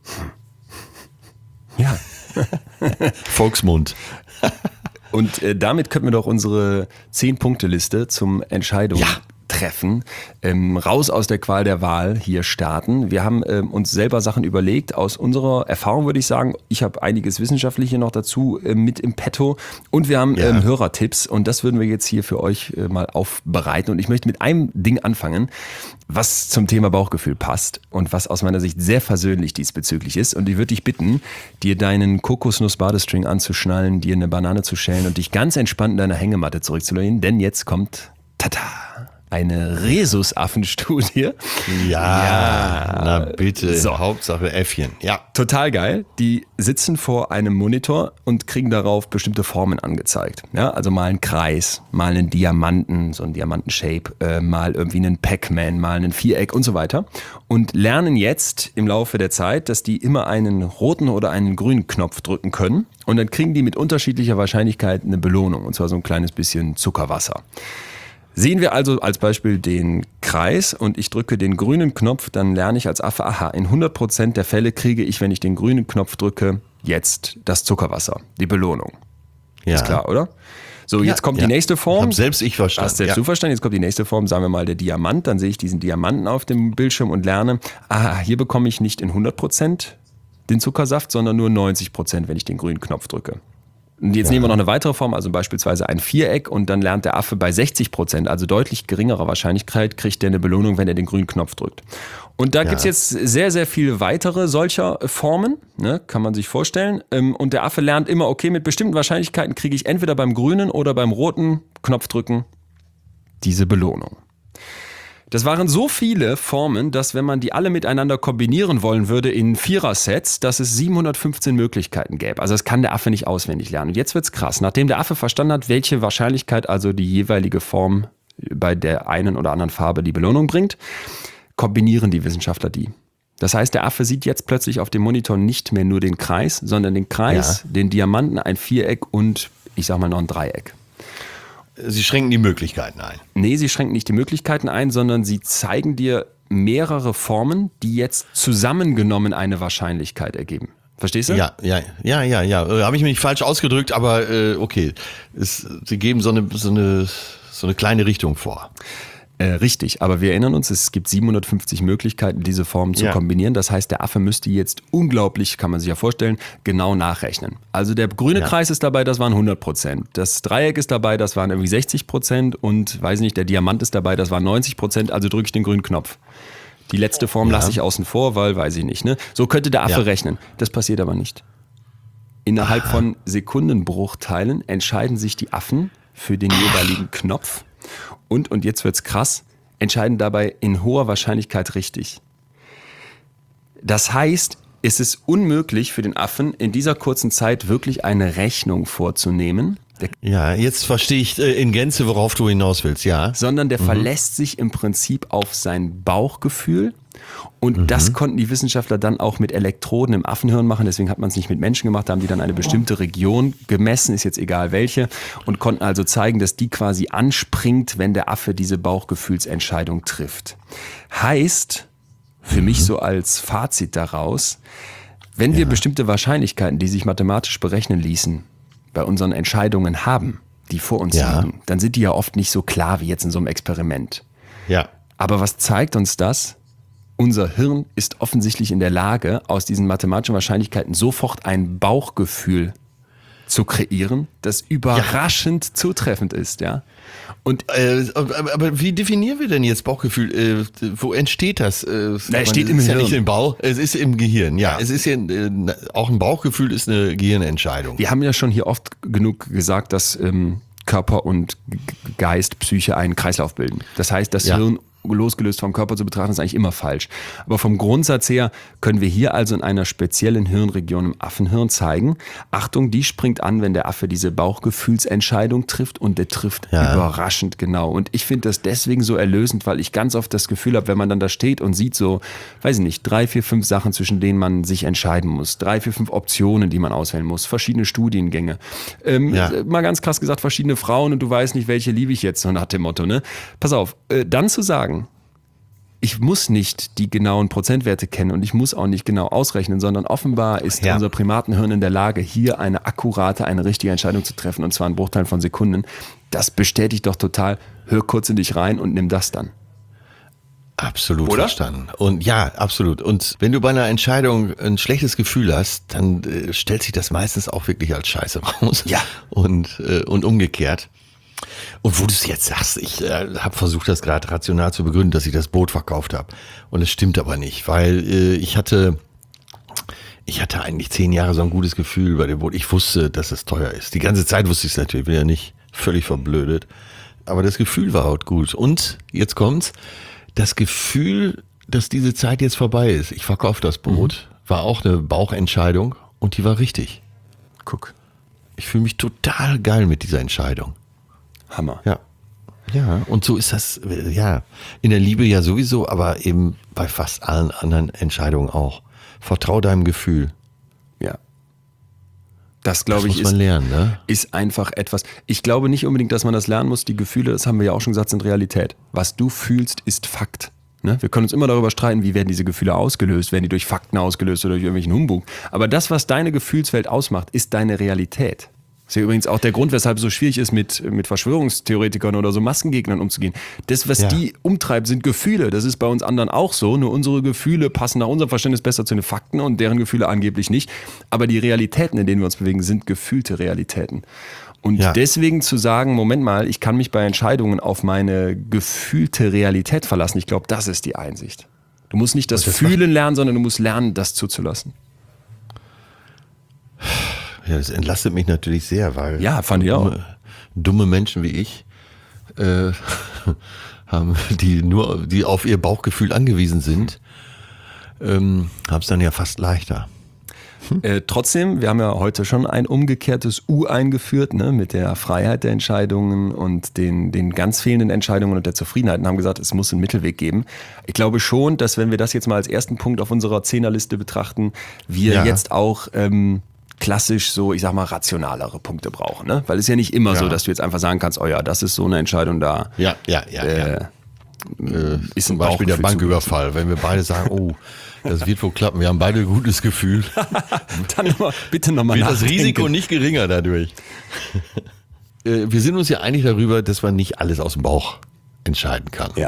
Ja. Volksmund. Und äh, damit könnten wir doch unsere zehn-Punkte-Liste zum Entscheidungen ja. treffen, ähm, raus aus der Qual der Wahl hier starten. Wir haben ähm, uns selber Sachen überlegt, aus unserer Erfahrung würde ich sagen, ich habe einiges Wissenschaftliche noch dazu äh, mit im Petto und wir haben ja. ähm, Hörertipps und das würden wir jetzt hier für euch äh, mal aufbereiten und ich möchte mit einem Ding anfangen, was zum Thema Bauchgefühl passt und was aus meiner Sicht sehr versöhnlich diesbezüglich ist und ich würde dich bitten, dir deinen Kokosnuss-Badestring anzuschnallen, dir eine Banane zu schälen und dich ganz entspannt in deiner Hängematte zurückzulehnen, denn jetzt kommt Tata! Eine Rhesusaffenstudie. Ja, ja, na bitte, so. Hauptsache Äffchen. Ja. Total geil. Die sitzen vor einem Monitor und kriegen darauf bestimmte Formen angezeigt. Ja, also mal einen Kreis, mal einen Diamanten, so einen Diamanten-Shape, äh, mal irgendwie einen Pac-Man, mal einen Viereck und so weiter. Und lernen jetzt im Laufe der Zeit, dass die immer einen roten oder einen grünen Knopf drücken können. Und dann kriegen die mit unterschiedlicher Wahrscheinlichkeit eine Belohnung. Und zwar so ein kleines bisschen Zuckerwasser. Sehen wir also als Beispiel den Kreis und ich drücke den grünen Knopf, dann lerne ich als Affe, aha, in hundert Prozent der Fälle kriege ich, wenn ich den grünen Knopf drücke, jetzt das Zuckerwasser, die Belohnung. Ja. Ist klar, oder? So, ja, jetzt kommt ja. die nächste Form. Hab selbst ich verstanden. Hast selbst ja. du verstanden. Jetzt kommt die nächste Form, sagen wir mal der Diamant. Dann sehe ich diesen Diamanten auf dem Bildschirm und lerne, aha, hier bekomme ich nicht in hundert Prozent den Zuckersaft, sondern nur neunzig Prozent, wenn ich den grünen Knopf drücke. Und jetzt ja. nehmen wir noch eine weitere Form, also beispielsweise ein Viereck und dann lernt der Affe bei sechzig Prozent, also deutlich geringerer Wahrscheinlichkeit, kriegt der eine Belohnung, wenn er den grünen Knopf drückt. Und da ja. gibt es jetzt sehr, sehr viele weitere solcher Formen, ne, kann man sich vorstellen. Und der Affe lernt immer, okay, mit bestimmten Wahrscheinlichkeiten kriege ich entweder beim grünen oder beim roten Knopfdrücken diese Belohnung. Das waren so viele Formen, dass wenn man die alle miteinander kombinieren wollen würde in Vierer-Sets, dass es siebenhundertfünfzehn Möglichkeiten gäbe. Also das kann der Affe nicht auswendig lernen. Und jetzt wird's krass. Nachdem der Affe verstanden hat, welche Wahrscheinlichkeit also die jeweilige Form bei der einen oder anderen Farbe die Belohnung bringt, kombinieren die Wissenschaftler die. Das heißt, der Affe sieht jetzt plötzlich auf dem Monitor nicht mehr nur den Kreis, sondern den Kreis, ja. den Diamanten, ein Viereck und ich sag mal noch ein Dreieck. Sie schränken die Möglichkeiten ein. Nee, sie schränken nicht die Möglichkeiten ein, sondern sie zeigen dir mehrere Formen, die jetzt zusammengenommen eine Wahrscheinlichkeit ergeben. Verstehst du? Ja, ja, ja, ja, ja. Äh, Habe ich mich nicht falsch ausgedrückt, aber äh, okay. Es, sie geben so eine, so, eine, so eine kleine Richtung vor. Äh, richtig, aber wir erinnern uns, es gibt siebenhundertfünfzig Möglichkeiten, diese Formen zu ja. kombinieren. Das heißt, der Affe müsste jetzt unglaublich, kann man sich ja vorstellen, genau nachrechnen. Also der grüne ja. Kreis ist dabei, das waren hundert Prozent. Das Dreieck ist dabei, das waren irgendwie sechzig Prozent. Und weiß nicht, der Diamant ist dabei, das waren neunzig Prozent. Also drücke ich den grünen Knopf. Die letzte Form ja. lasse ich außen vor, weil weiß ich nicht. Ne? So könnte der Affe ja. rechnen. Das passiert aber nicht. Innerhalb Aha. von Sekundenbruchteilen entscheiden sich die Affen für den jeweiligen Knopf. Und, und jetzt wird's krass, entscheiden dabei in hoher Wahrscheinlichkeit richtig. Das heißt, es ist unmöglich für den Affen, in dieser kurzen Zeit wirklich eine Rechnung vorzunehmen. Der ja, jetzt verstehe ich in Gänze, worauf du hinaus willst, ja. Sondern der mhm. verlässt sich im Prinzip auf sein Bauchgefühl. Und mhm. das konnten die Wissenschaftler dann auch mit Elektroden im Affenhirn machen. Deswegen hat man es nicht mit Menschen gemacht. Da haben die dann eine bestimmte Region gemessen, ist jetzt egal welche. Und konnten also zeigen, dass die quasi anspringt, wenn der Affe diese Bauchgefühlsentscheidung trifft. Heißt, für mhm. mich so als Fazit daraus, wenn ja. wir bestimmte Wahrscheinlichkeiten, die sich mathematisch berechnen ließen, bei unseren Entscheidungen haben, die vor uns ja. liegen, dann sind die ja oft nicht so klar wie jetzt in so einem Experiment. Ja. Aber was zeigt uns das? Unser Hirn ist offensichtlich in der Lage, aus diesen mathematischen Wahrscheinlichkeiten sofort ein Bauchgefühl zu kreieren, das überraschend ja. zutreffend ist, ja. Und äh, aber, aber wie definieren wir denn jetzt Bauchgefühl? Äh, wo entsteht das? Äh, Na, es steht im ist Hirn. Ja nicht im Bauch, es ist im Gehirn. Ja, ja. Es ist ja äh, auch ein Bauchgefühl ist eine Gehirnentscheidung. Wir haben ja schon hier oft genug gesagt, dass ähm, Körper und Geist, Psyche einen Kreislauf bilden. Das heißt, das ja. Hirn losgelöst vom Körper zu betrachten, ist eigentlich immer falsch. Aber vom Grundsatz her können wir hier also in einer speziellen Hirnregion im Affenhirn zeigen, Achtung, die springt an, wenn der Affe diese Bauchgefühlsentscheidung trifft und der trifft ja. überraschend genau. Und ich finde das deswegen so erlösend, weil ich ganz oft das Gefühl habe, wenn man dann da steht und sieht so, weiß ich nicht, drei, vier, fünf Sachen, zwischen denen man sich entscheiden muss, drei, vier, fünf Optionen, die man auswählen muss, verschiedene Studiengänge, ähm, ja. mal ganz krass gesagt, verschiedene Frauen und du weißt nicht, welche liebe ich jetzt, so nach dem Motto, ne? Pass auf, äh, dann zu sagen, ich muss nicht die genauen Prozentwerte kennen und ich muss auch nicht genau ausrechnen, sondern offenbar ist ja. unser Primatenhirn in der Lage, hier eine akkurate, eine richtige Entscheidung zu treffen und zwar in Bruchteilen von Sekunden. Das bestätigt doch total, hör kurz in dich rein und nimm das dann. Absolut Oder? Verstanden. Und ja, absolut. Und wenn du bei einer Entscheidung ein schlechtes Gefühl hast, dann äh, stellt sich das meistens auch wirklich als Scheiße raus. Ja. Und, äh, und umgekehrt. Und wo du es jetzt sagst, ich äh, habe versucht, das gerade rational zu begründen, dass ich das Boot verkauft habe. Und es stimmt aber nicht, weil äh, ich hatte, ich hatte eigentlich zehn Jahre so ein gutes Gefühl bei dem Boot. Ich wusste, dass es teuer ist. Die ganze Zeit wusste ich es natürlich, bin ja nicht völlig verblödet. Aber das Gefühl war halt gut. Und jetzt kommt's, das Gefühl, dass diese Zeit jetzt vorbei ist. Ich verkaufe das Boot, mhm. war auch eine Bauchentscheidung und die war richtig. Guck. Ich fühle mich total geil mit dieser Entscheidung. Hammer. Ja. Ja, und so ist das, ja, in der Liebe ja sowieso, aber eben bei fast allen anderen Entscheidungen auch. Vertrau deinem Gefühl. Ja. Das, glaube ich, muss man ist, lernen, ne? ist einfach etwas. Ich glaube nicht unbedingt, dass man das lernen muss. Die Gefühle, das haben wir ja auch schon gesagt, sind Realität. Was du fühlst, ist Fakt. Ne? Wir können uns immer darüber streiten, wie werden diese Gefühle ausgelöst. Werden die durch Fakten ausgelöst oder durch irgendwelchen Humbug. Aber das, was deine Gefühlswelt ausmacht, ist deine Realität. Das ist ja übrigens auch der Grund, weshalb es so schwierig ist, mit, mit Verschwörungstheoretikern oder so Maskengegnern umzugehen. Das, was Ja. die umtreibt, sind Gefühle. Das ist bei uns anderen auch so. Nur unsere Gefühle passen nach unserem Verständnis besser zu den Fakten und deren Gefühle angeblich nicht. Aber die Realitäten, in denen wir uns bewegen, sind gefühlte Realitäten. Und Ja. deswegen zu sagen, Moment mal, ich kann mich bei Entscheidungen auf meine gefühlte Realität verlassen, ich glaube, das ist die Einsicht. Du musst nicht das, das Fühlen lernen, sondern du musst lernen, das zuzulassen. Ja, das entlastet mich natürlich sehr, weil Ja, fand ich auch. dumme, dumme Menschen wie ich äh, haben, die nur, die auf ihr Bauchgefühl angewiesen sind, ähm, haben es dann ja fast leichter. Äh, trotzdem, wir haben ja heute schon ein umgekehrtes U eingeführt, ne, mit der Freiheit der Entscheidungen und den, den ganz fehlenden Entscheidungen und der Zufriedenheit und haben gesagt, es muss einen Mittelweg geben. Ich glaube schon, dass wenn wir das jetzt mal als ersten Punkt auf unserer Zehnerliste betrachten, wir Ja. jetzt auch ähm, klassisch so, ich sag mal, rationalere Punkte brauchen. Ne? Weil es ist ja nicht immer Ja. so, dass du jetzt einfach sagen kannst, oh ja, das ist so eine Entscheidung da. Ja, ja, ja. Äh, ja. Äh, ist zum ein Beispiel der Bauchgefühl Banküberfall, wenn wir beide sagen, oh, das wird wohl klappen, wir haben beide ein gutes Gefühl, Dann noch mal, bitte nochmal wird das nachdenken. Risiko nicht geringer dadurch. Äh, wir sind uns ja einig darüber, dass man nicht alles aus dem Bauch entscheiden kann. Ja.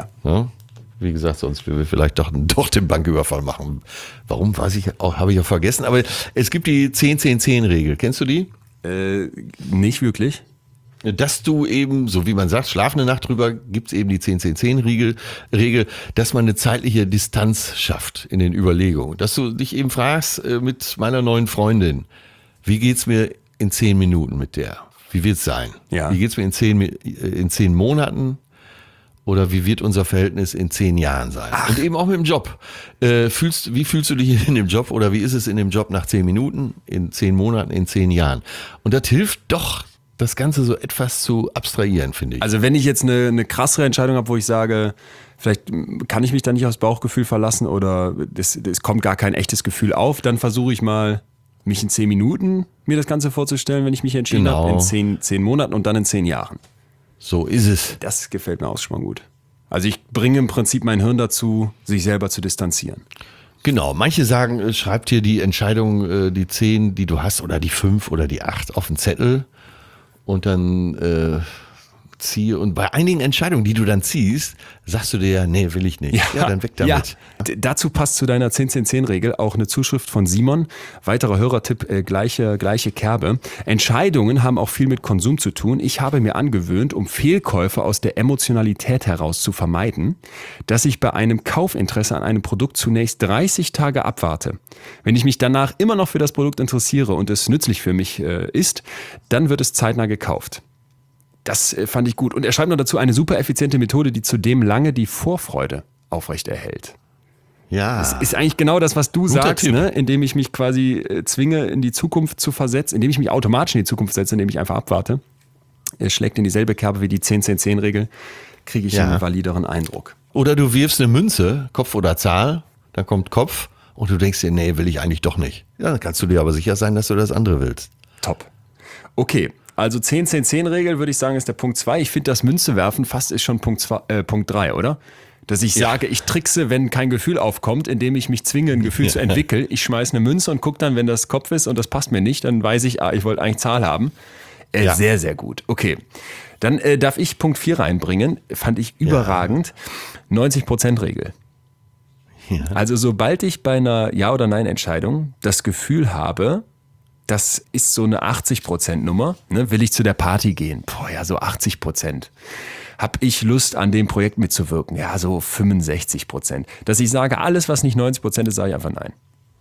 Wie gesagt, sonst würden wir vielleicht doch, doch den Banküberfall machen. Warum, weiß ich auch, habe ich ja vergessen. Aber es gibt die zehn zehn zehn Regel. Kennst du die? Äh, nicht wirklich. Dass du eben, so wie man sagt, schlaf eine Nacht drüber, gibt's eben die zehn zehn zehn Regel, Regel, dass man eine zeitliche Distanz schafft in den Überlegungen. Dass du dich eben fragst, äh, mit meiner neuen Freundin, wie geht's mir in zehn Minuten mit der? Wie wird's sein? Ja. Wie geht's mir in zehn, Mi- in zehn Monaten? Oder wie wird unser Verhältnis in zehn Jahren sein? Und eben auch mit dem Job. Äh, fühlst, wie fühlst du dich in dem Job oder wie ist es in dem Job nach zehn Minuten, in zehn Monaten, in zehn Jahren? Und das hilft doch, das Ganze so etwas zu abstrahieren, finde ich. Also wenn ich jetzt eine, eine krassere Entscheidung habe, wo ich sage, vielleicht kann ich mich da nicht aufs Bauchgefühl verlassen oder es, es kommt gar kein echtes Gefühl auf, dann versuche ich mal, mich in zehn Minuten mir das Ganze vorzustellen, wenn ich mich entschieden Genau. habe, in zehn, zehn Monaten und dann in zehn Jahren. So ist es. Das gefällt mir auch schon mal gut. Also ich bringe im Prinzip mein Hirn dazu, sich selber zu distanzieren. Genau, manche sagen, äh, schreib dir die Entscheidung, äh, die zehn, die du hast, oder die fünf oder die acht auf den Zettel und dann äh, ziehe. Und bei einigen Entscheidungen, die du dann ziehst, sagst du dir ja, nee, will ich nicht. Ja, dann weg damit. Ja. D- Dazu passt zu deiner zehn zehn zehn Regel auch eine Zuschrift von Simon. Weiterer Hörertipp, äh, gleiche, gleiche Kerbe. Entscheidungen haben auch viel mit Konsum zu tun. Ich habe mir angewöhnt, um Fehlkäufe aus der Emotionalität heraus zu vermeiden, dass ich bei einem Kaufinteresse an einem Produkt zunächst dreißig Tage abwarte. Wenn ich mich danach immer noch für das Produkt interessiere und es nützlich für mich äh, ist, dann wird es zeitnah gekauft. Das äh, fand ich gut. Und er schreibt noch dazu eine super effiziente Methode, die zudem lange die Vorfreude aufrechterhält. Ja. Das ist eigentlich genau das, was du Guter sagst, Tipp. ne? Indem ich mich quasi äh, zwinge, in die Zukunft zu versetzen, indem ich mich automatisch in die Zukunft setze, indem ich einfach abwarte. Er schlägt in dieselbe Kerbe wie die zehn zehn zehn Regel, kriege ich Ja. einen valideren Eindruck. Oder du wirfst eine Münze, Kopf oder Zahl, dann kommt Kopf und du denkst dir, nee, will ich eigentlich doch nicht. Ja, dann kannst du dir aber sicher sein, dass du das andere willst. Top. Okay, also zehn zehn zehn Regel würde ich sagen, ist der Punkt zwei. Ich finde das Münze werfen fast ist schon Punkt zwei, äh, Punkt drei, oder? Dass ich Ja. sage, ich trickse, wenn kein Gefühl aufkommt, indem ich mich zwinge, ein Gefühl zu entwickeln. Ich schmeiße eine Münze und gucke dann, wenn das Kopf ist und das passt mir nicht, dann weiß ich, ah, ich wollte eigentlich Zahl haben. Äh, Ja. Sehr, sehr gut. Okay. Dann äh, darf ich Punkt vier reinbringen. Fand ich überragend. neunzig Prozent Regel. Ja. Also sobald ich bei einer Ja- oder Nein-Entscheidung das Gefühl habe, das ist so eine achtzig Prozent Nummer, ne? Will ich zu der Party gehen? Boah, ja, so achtzig Prozent. Hab ich Lust, an dem Projekt mitzuwirken? Ja, so fünfundsechzig Prozent. Dass ich sage, alles, was nicht neunzig Prozent ist, sage ich einfach nein.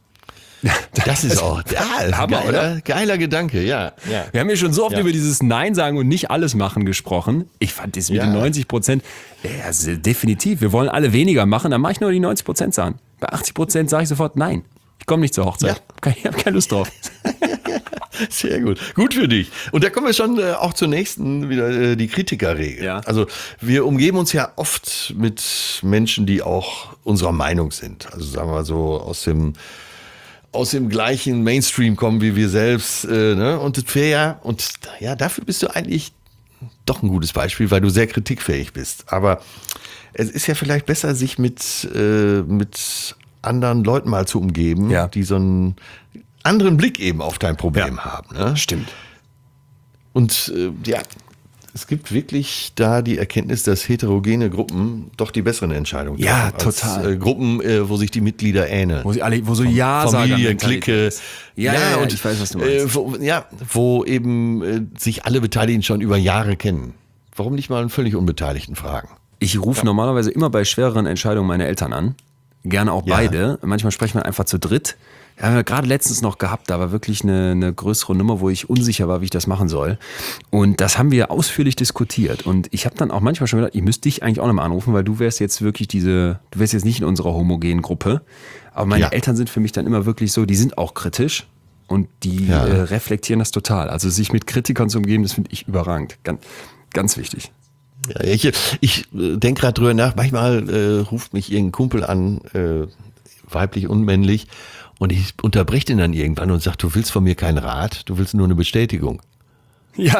Das ist auch ja, Hammer, geiler, oder? geiler Gedanke, ja. ja. Wir haben ja schon so oft Ja. über dieses Nein sagen und nicht alles machen gesprochen. Ich fand das mit Ja. den neunzig Prozent, ja, also definitiv. Wir wollen alle weniger machen, dann mache ich nur die neunzig Prozent sagen. Bei achtzig Prozent sage ich sofort nein. Ich komme nicht zur Hochzeit. Ich habe keine Lust drauf. Sehr gut. Gut für dich. Und da kommen wir schon äh, auch zur nächsten, wieder äh, die Kritikerregel. Ja. Also wir umgeben uns ja oft mit Menschen, die auch unserer Meinung sind. Also sagen wir mal so aus dem aus dem gleichen Mainstream kommen wie wir selbst. Äh, ne? Und das wäre ja, und ja, dafür bist du eigentlich doch ein gutes Beispiel, weil du sehr kritikfähig bist. Aber es ist ja vielleicht besser, sich mit, äh, mit anderen Leuten mal zu umgeben, Ja. die so einen anderen Blick eben auf dein Problem haben. Ne? Stimmt. Und äh, ja, es gibt wirklich da die Erkenntnis, dass heterogene Gruppen doch die besseren Entscheidungen treffen. Ja, als, total. Äh, Gruppen, äh, wo sich die Mitglieder ähneln. Wo sie alle, wo so Ja sagen. Familie, Clique. Ja, ja, ja, und ich weiß, was du meinst. Äh, wo, ja, wo eben äh, sich alle Beteiligten schon über Jahre kennen. Warum nicht mal einen völlig Unbeteiligten fragen? Ich rufe ja. normalerweise immer bei schwereren Entscheidungen meine Eltern an. Gerne auch Ja. beide. Manchmal sprechen wir einfach zu dritt. Haben wir gerade letztens noch gehabt, da war wirklich eine, eine größere Nummer, wo ich unsicher war, wie ich das machen soll. Und das haben wir ausführlich diskutiert. Und ich habe dann auch manchmal schon gedacht, ich müsste dich eigentlich auch nochmal anrufen, weil du wärst jetzt wirklich diese, du wärst jetzt nicht in unserer homogenen Gruppe. Aber meine Ja. Eltern sind für mich dann immer wirklich so, die sind auch kritisch und die Ja. äh, reflektieren das total. Also sich mit Kritikern zu umgeben, das finde ich überragend. Ganz, ganz wichtig. Ja, ich ich äh, denke gerade drüber nach, manchmal äh, ruft mich irgendein Kumpel an, äh, weiblich und männlich, und ich unterbreche den dann irgendwann und sage, du willst von mir keinen Rat, du willst nur eine Bestätigung. Ja.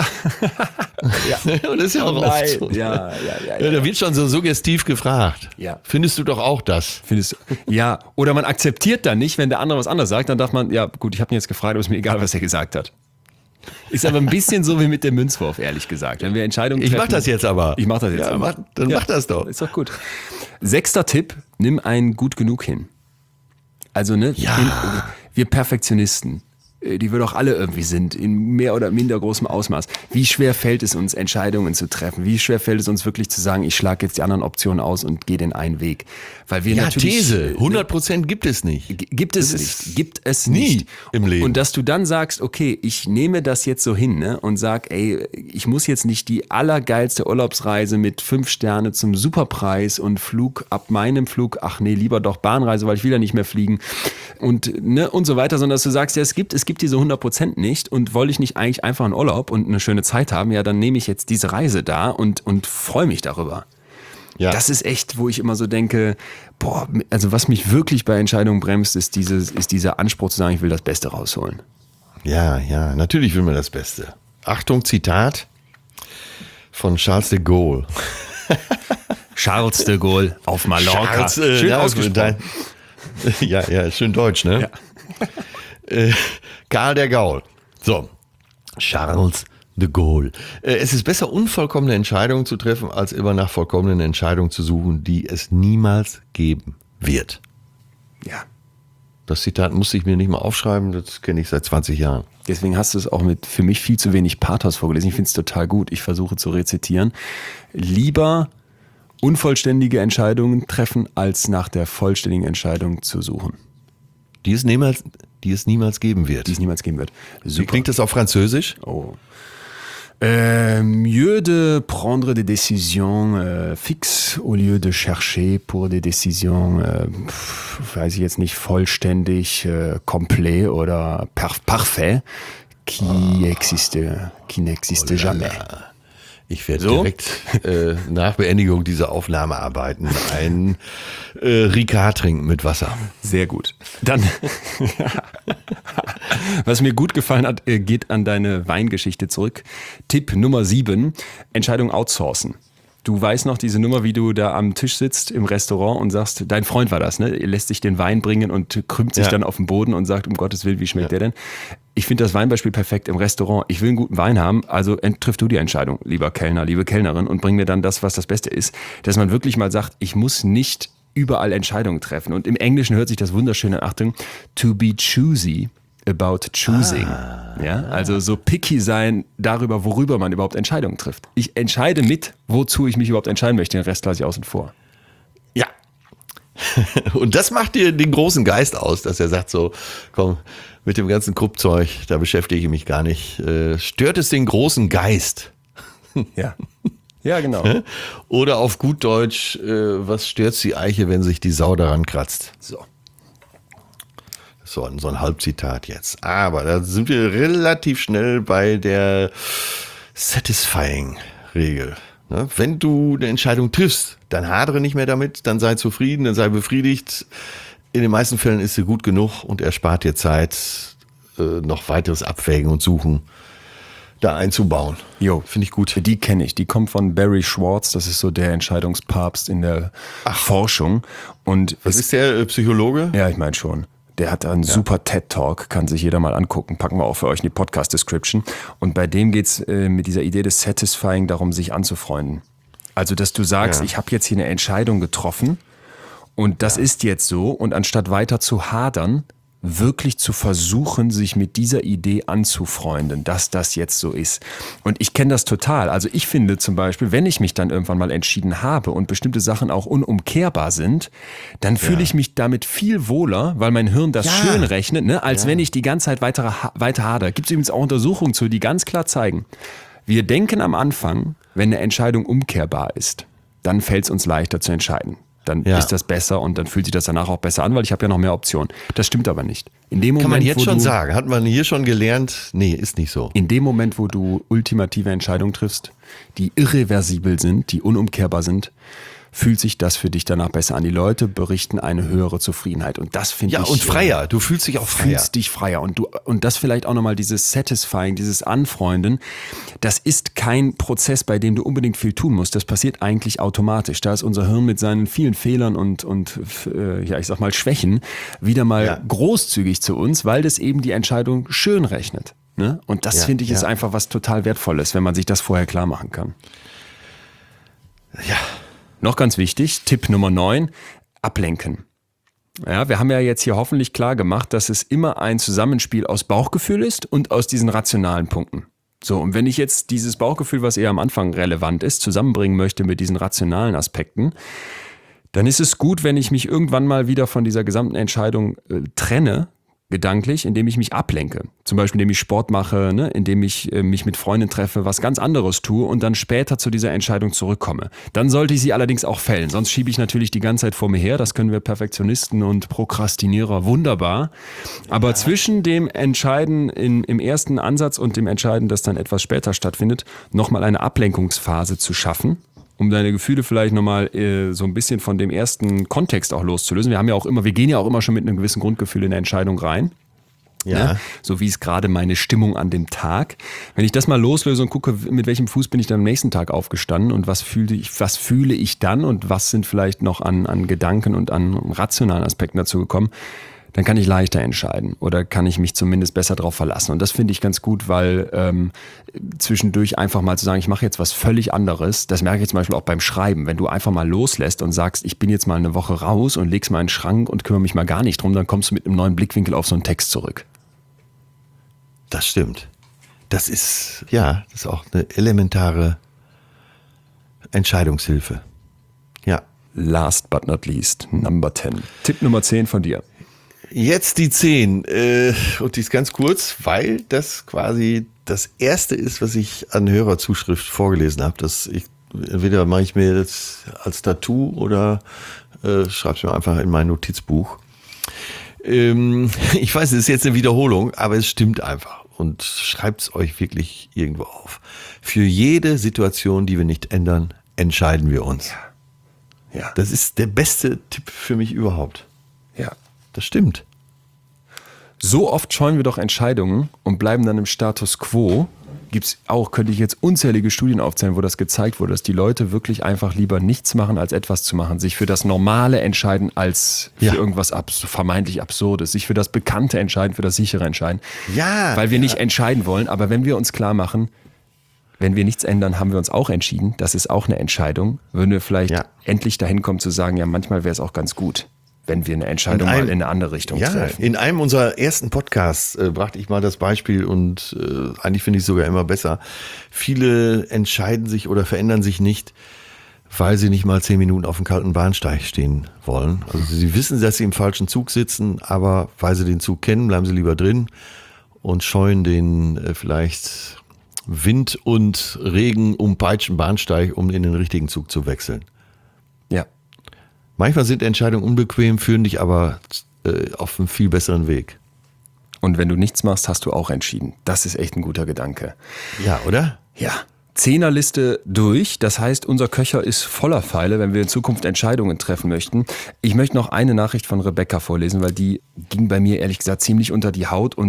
Und das ist ja auch oft so. Ja, ja, ja, Ja, da wird schon so suggestiv gefragt. Ja. Findest du doch auch das? Findest du? Ja, oder man akzeptiert dann nicht, wenn der andere was anderes sagt, dann darf man, ja gut, ich habe ihn jetzt gefragt, aber ist mir egal, was er gesagt hat. Ist aber ein bisschen so wie mit dem Münzwurf, ehrlich gesagt. Wenn wir Entscheidungen Ich treffen, mach das jetzt aber. Ich mach das jetzt Ja, aber. mach- dann mach das doch. Ist doch gut. Sechster Tipp, nimm einen gut genug hin. Also, ne, Ja. in, wir Perfektionisten, äh, die wir doch alle irgendwie sind, in mehr oder minder großem Ausmaß. Wie schwer fällt es uns, Entscheidungen zu treffen? Wie schwer fällt es uns wirklich zu sagen, ich schlage jetzt die anderen Optionen aus und gehe den einen Weg? Weil wir Ja, natürlich, These. äh, hundert Prozent gibt es nicht. G- Gibt es Das nicht. ist Gibt es nie nicht. im Leben. Und dass du dann sagst, okay, ich nehme das jetzt so hin, ne, und sag, ey, ich muss jetzt nicht die allergeilste Urlaubsreise mit fünf Sterne zum Superpreis und Flug ab meinem Flug, ach nee, lieber doch Bahnreise, weil ich will ja nicht mehr fliegen und, ne, und so weiter, sondern dass du sagst, ja, es gibt, es gibt diese hundert Prozent nicht, und wollte ich nicht eigentlich einfach einen Urlaub und eine schöne Zeit haben, ja, dann nehme ich jetzt diese Reise da und, und freue mich darüber. Ja. Das ist echt, wo ich immer so denke, boah, also was mich wirklich bei Entscheidungen bremst, ist, dieses, ist dieser Anspruch zu sagen, ich will das Beste rausholen. Ja, ja, natürlich will man das Beste. Achtung, Zitat von Charles de Gaulle. Charles de Gaulle auf Mallorca. Charles, äh, Schön ja, ausgesprochen. dein- ja, ja, schön deutsch, ne? Äh, Karl der Gaul. So, Charles de Gaulle. Äh, es ist besser, unvollkommene Entscheidungen zu treffen, als immer nach vollkommenen Entscheidungen zu suchen, die es niemals geben wird. Ja. Das Zitat musste ich mir nicht mal aufschreiben, das kenne ich seit zwanzig Jahren. Deswegen hast du es auch mit für mich viel zu wenig Pathos vorgelesen. Ich finde es total gut. Ich versuche zu rezitieren. Lieber unvollständige Entscheidungen treffen, als nach der vollständigen Entscheidung zu suchen, Die es niemals, die es niemals geben wird. die es niemals geben wird. Wie Super. klingt das auf Französisch? Oh. Euh, mieux de prendre des décisions euh, fixes au lieu de chercher pour des décisions, äh, pf, weiß ich jetzt nicht, vollständig, äh, complet oder per parfait, qui existe, qui n'existe jamais. Ich werde So? direkt äh, nach Beendigung dieser Aufnahmearbeiten ein äh, Ricard trinken mit Wasser. Sehr gut. Dann, was mir gut gefallen hat, äh, geht an deine Weingeschichte zurück. Tipp Nummer sieben, Entscheidung outsourcen. Du weißt noch diese Nummer, wie du da am Tisch sitzt im Restaurant und sagst, dein Freund war das, ne? Er lässt sich den Wein bringen und krümmt sich Ja. dann auf den Boden und sagt, um Gottes Willen, wie schmeckt der denn? Ich finde das Weinbeispiel perfekt im Restaurant. Ich will einen guten Wein haben, also ent- triff du die Entscheidung, lieber Kellner, liebe Kellnerin, und bring mir dann das, was das Beste ist. Dass man wirklich mal sagt, ich muss nicht überall Entscheidungen treffen. Und im Englischen hört sich das wunderschön an, Achtung, to be choosy about choosing. Ah, ja, also so picky sein darüber, worüber man überhaupt Entscheidungen trifft. Ich entscheide mit, wozu ich mich überhaupt entscheiden möchte, den Rest lasse ich außen vor. Ja. Und das macht dir den großen Geist aus, dass er sagt so, komm, mit dem ganzen Kruppzeug, da beschäftige ich mich gar nicht. Äh, stört es den großen Geist? Ja, ja genau. Oder auf gut Deutsch, äh, was stört die Eiche, wenn sich die Sau daran kratzt? So. So, ein- so ein Halbzitat jetzt. Aber da sind wir relativ schnell bei der Satisfying-Regel. Ne? Wenn du eine Entscheidung triffst, dann hadere nicht mehr damit, dann sei zufrieden, dann sei befriedigt. In den meisten Fällen ist sie gut genug und erspart dir Zeit, äh, noch weiteres Abwägen und Suchen da einzubauen. Jo, Finde ich gut. Die kenne ich. Die kommt von Barry Schwartz. Das ist so der Entscheidungspapst in der Forschung. Und Was es- ist der äh, Psychologe? Ja, ich meine schon. Der hat einen ja. super TED-Talk, kann sich jeder mal angucken. Packen wir auch für euch in die Podcast-Description. Und bei dem geht es äh, mit dieser Idee des Satisfying darum, sich anzufreunden. Also, dass du sagst, ja. ich habe jetzt hier eine Entscheidung getroffen und das ja. ist jetzt so. Und anstatt weiter zu hadern, wirklich zu versuchen, sich mit dieser Idee anzufreunden, dass das jetzt so ist. Und ich kenne das total. Also ich finde zum Beispiel, wenn ich mich dann irgendwann mal entschieden habe und bestimmte Sachen auch unumkehrbar sind, dann fühle ja. ich mich damit viel wohler, weil mein Hirn das ja. schön rechnet, ne, als ja. wenn ich die ganze Zeit weiter, weiter hadere. Gibt es übrigens auch Untersuchungen zu, die ganz klar zeigen, wir denken am Anfang, wenn eine Entscheidung umkehrbar ist, dann fällt es uns leichter zu entscheiden. Dann ja. ist das besser und dann fühlt sich das danach auch besser an, weil ich habe ja noch mehr Optionen. Das stimmt aber nicht. In dem Moment, kann man jetzt wo schon du, sagen, hat man hier schon gelernt, nee, ist nicht so. In dem Moment, wo du ultimative Entscheidungen triffst, die irreversibel sind, die unumkehrbar sind, fühlt sich das für dich danach besser an. Die Leute berichten eine höhere Zufriedenheit und das finde ja, ich... Ja, und freier. Du fühlst dich auch freier. Fühlst dich freier und du und das vielleicht auch nochmal dieses Satisfying, dieses Anfreunden, das ist kein Prozess, bei dem du unbedingt viel tun musst. Das passiert eigentlich automatisch. Da ist unser Hirn mit seinen vielen Fehlern und, und äh, ja, ich sag mal Schwächen wieder mal ja. großzügig zu uns, weil das eben die Entscheidung schön rechnet. Ne? Und das ja, finde ich ja. ist einfach was total Wertvolles, wenn man sich das vorher klar machen kann. Ja. Noch ganz wichtig, Tipp Nummer neun, ablenken. Ja, wir haben ja jetzt hier hoffentlich klar gemacht, dass es immer ein Zusammenspiel aus Bauchgefühl ist und aus diesen rationalen Punkten. So, und wenn ich jetzt dieses Bauchgefühl, was eher am Anfang relevant ist, zusammenbringen möchte mit diesen rationalen Aspekten, dann ist es gut, wenn ich mich irgendwann mal wieder von dieser gesamten Entscheidung äh, trenne, gedanklich, indem ich mich ablenke. Zum Beispiel, indem ich Sport mache, ne? indem ich äh, mich mit Freunden treffe, was ganz anderes tue und dann später zu dieser Entscheidung zurückkomme. Dann sollte ich sie allerdings auch fällen. Sonst schiebe ich natürlich die ganze Zeit vor mir her. Das können wir Perfektionisten und Prokrastinierer wunderbar. Aber ja. zwischen dem Entscheiden in, im ersten Ansatz und dem Entscheiden, das dann etwas später stattfindet, nochmal eine Ablenkungsphase zu schaffen, um deine Gefühle vielleicht nochmal äh, so ein bisschen von dem ersten Kontext auch loszulösen. Wir haben ja auch immer, wir gehen ja auch immer schon mit einem gewissen Grundgefühl in eine Entscheidung rein. Ja. Ne? So wie ist gerade meine Stimmung an dem Tag. Wenn ich das mal loslöse und gucke, mit welchem Fuß bin ich dann am nächsten Tag aufgestanden und was fühle ich, was fühle ich dann und was sind vielleicht noch an, an Gedanken und an rationalen Aspekten dazu gekommen, dann kann ich leichter entscheiden oder kann ich mich zumindest besser darauf verlassen. Und das finde ich ganz gut, weil ähm, zwischendurch einfach mal zu sagen, ich mache jetzt was völlig anderes, das merke ich zum Beispiel auch beim Schreiben. Wenn du einfach mal loslässt und sagst, ich bin jetzt mal eine Woche raus und leg's mal in den Schrank und kümmere mich mal gar nicht drum, dann kommst du mit einem neuen Blickwinkel auf so einen Text zurück. Das stimmt. Das ist, ja, das ist auch eine elementare Entscheidungshilfe. Ja. Last but not least, Number zehn. Tipp Nummer zehn von dir. Jetzt die zehn, äh, und die ist ganz kurz, weil das quasi das erste ist, was ich an Hörerzuschrift vorgelesen habe. Das ich, entweder mache ich mir das als Tattoo oder äh, schreibe es mir einfach in mein Notizbuch. Ähm, ich weiß, es ist jetzt eine Wiederholung, aber es stimmt einfach. Und schreibt es euch wirklich irgendwo auf. Für jede Situation, die wir nicht ändern, entscheiden wir uns. Ja. Ja. Das ist der beste Tipp für mich überhaupt. Ja. Das stimmt. So oft scheuen wir doch Entscheidungen und bleiben dann im Status quo. Gibt's auch, könnte ich jetzt unzählige Studien aufzählen, wo das gezeigt wurde, dass die Leute wirklich einfach lieber nichts machen, als etwas zu machen. Sich für das Normale entscheiden, als für ja. irgendwas abs- vermeintlich Absurdes. Sich für das Bekannte entscheiden, für das Sichere entscheiden. Ja. Weil wir ja. nicht entscheiden wollen. Aber wenn wir uns klar machen, wenn wir nichts ändern, haben wir uns auch entschieden. Das ist auch eine Entscheidung. Würden wir vielleicht ja. endlich dahin kommen zu sagen, ja, manchmal wäre es auch ganz gut, wenn wir eine Entscheidung einem, mal in eine andere Richtung ja, treffen. In einem unserer ersten Podcasts äh, brachte ich mal das Beispiel und äh, eigentlich finde ich es sogar immer besser. Viele entscheiden sich oder verändern sich nicht, weil sie nicht mal zehn Minuten auf dem kalten Bahnsteig stehen wollen. Also sie wissen, dass sie im falschen Zug sitzen, aber weil sie den Zug kennen, bleiben sie lieber drin und scheuen den äh, vielleicht Wind und Regen umpeitschten Bahnsteig, um in den richtigen Zug zu wechseln. Ja. Manchmal sind Entscheidungen unbequem, führen dich aber äh, auf einen viel besseren Weg. Und wenn du nichts machst, hast du auch entschieden. Das ist echt ein guter Gedanke. Ja, oder? Ja. Zehnerliste durch. Das heißt, unser Köcher ist voller Pfeile, wenn wir in Zukunft Entscheidungen treffen möchten. Ich möchte noch eine Nachricht von Rebecca vorlesen, weil die ging bei mir ehrlich gesagt ziemlich unter die Haut und sie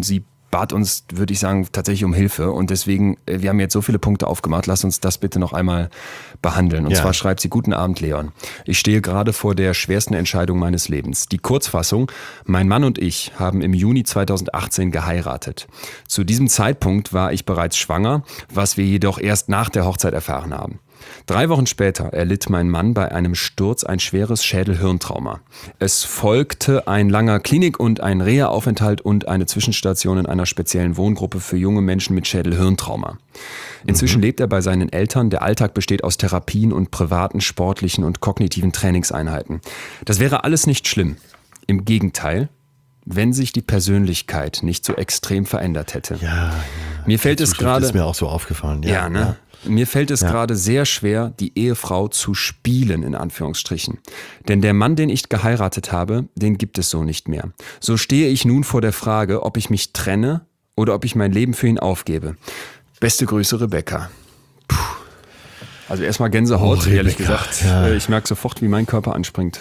bat uns, würde ich sagen, tatsächlich um Hilfe. Und deswegen, wir haben jetzt so viele Punkte aufgemacht, lass uns das bitte noch einmal behandeln. Und ja. zwar schreibt sie: Guten Abend, Leon. Ich stehe gerade vor der schwersten Entscheidung meines Lebens. Die Kurzfassung: Mein Mann und ich haben im Juni zweitausendachtzehn geheiratet. Zu diesem Zeitpunkt war ich bereits schwanger, was wir jedoch erst nach der Hochzeit erfahren haben. Drei Wochen später erlitt mein Mann bei einem Sturz ein schweres Schädel-Hirntrauma. Es folgte ein langer Klinik- und ein Reha-Aufenthalt und eine Zwischenstation in einer speziellen Wohngruppe für junge Menschen mit Schädel-Hirntrauma. Inzwischen mhm. lebt er bei seinen Eltern. Der Alltag besteht aus Therapien und privaten, sportlichen und kognitiven Trainingseinheiten. Das wäre alles nicht schlimm. Im Gegenteil, wenn sich die Persönlichkeit nicht so extrem verändert hätte. Ja, ja. Mir fällt es gerade... ist mir auch so aufgefallen. Ja, ja ne? Ja. Mir fällt es ja. gerade sehr schwer, die Ehefrau zu spielen, in Anführungsstrichen. Denn der Mann, den ich geheiratet habe, den gibt es so nicht mehr. So stehe ich nun vor der Frage, ob ich mich trenne oder ob ich mein Leben für ihn aufgebe. Beste Grüße, Rebecca. Puh. Also erstmal Gänsehaut, oh, ehrlich gesagt. Ja. Ich merke sofort, wie mein Körper anspringt.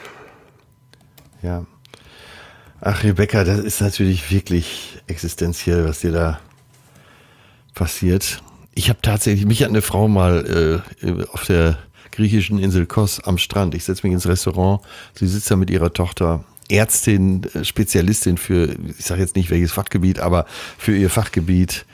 Ja. Ach, Rebecca, das ist natürlich wirklich existenziell, was dir da passiert. Ich habe tatsächlich, mich hat eine Frau mal äh, auf der griechischen Insel Kos am Strand, ich setze mich ins Restaurant, sie sitzt da mit ihrer Tochter, Ärztin, Spezialistin für, ich sage jetzt nicht welches Fachgebiet, aber für ihr Fachgebiet.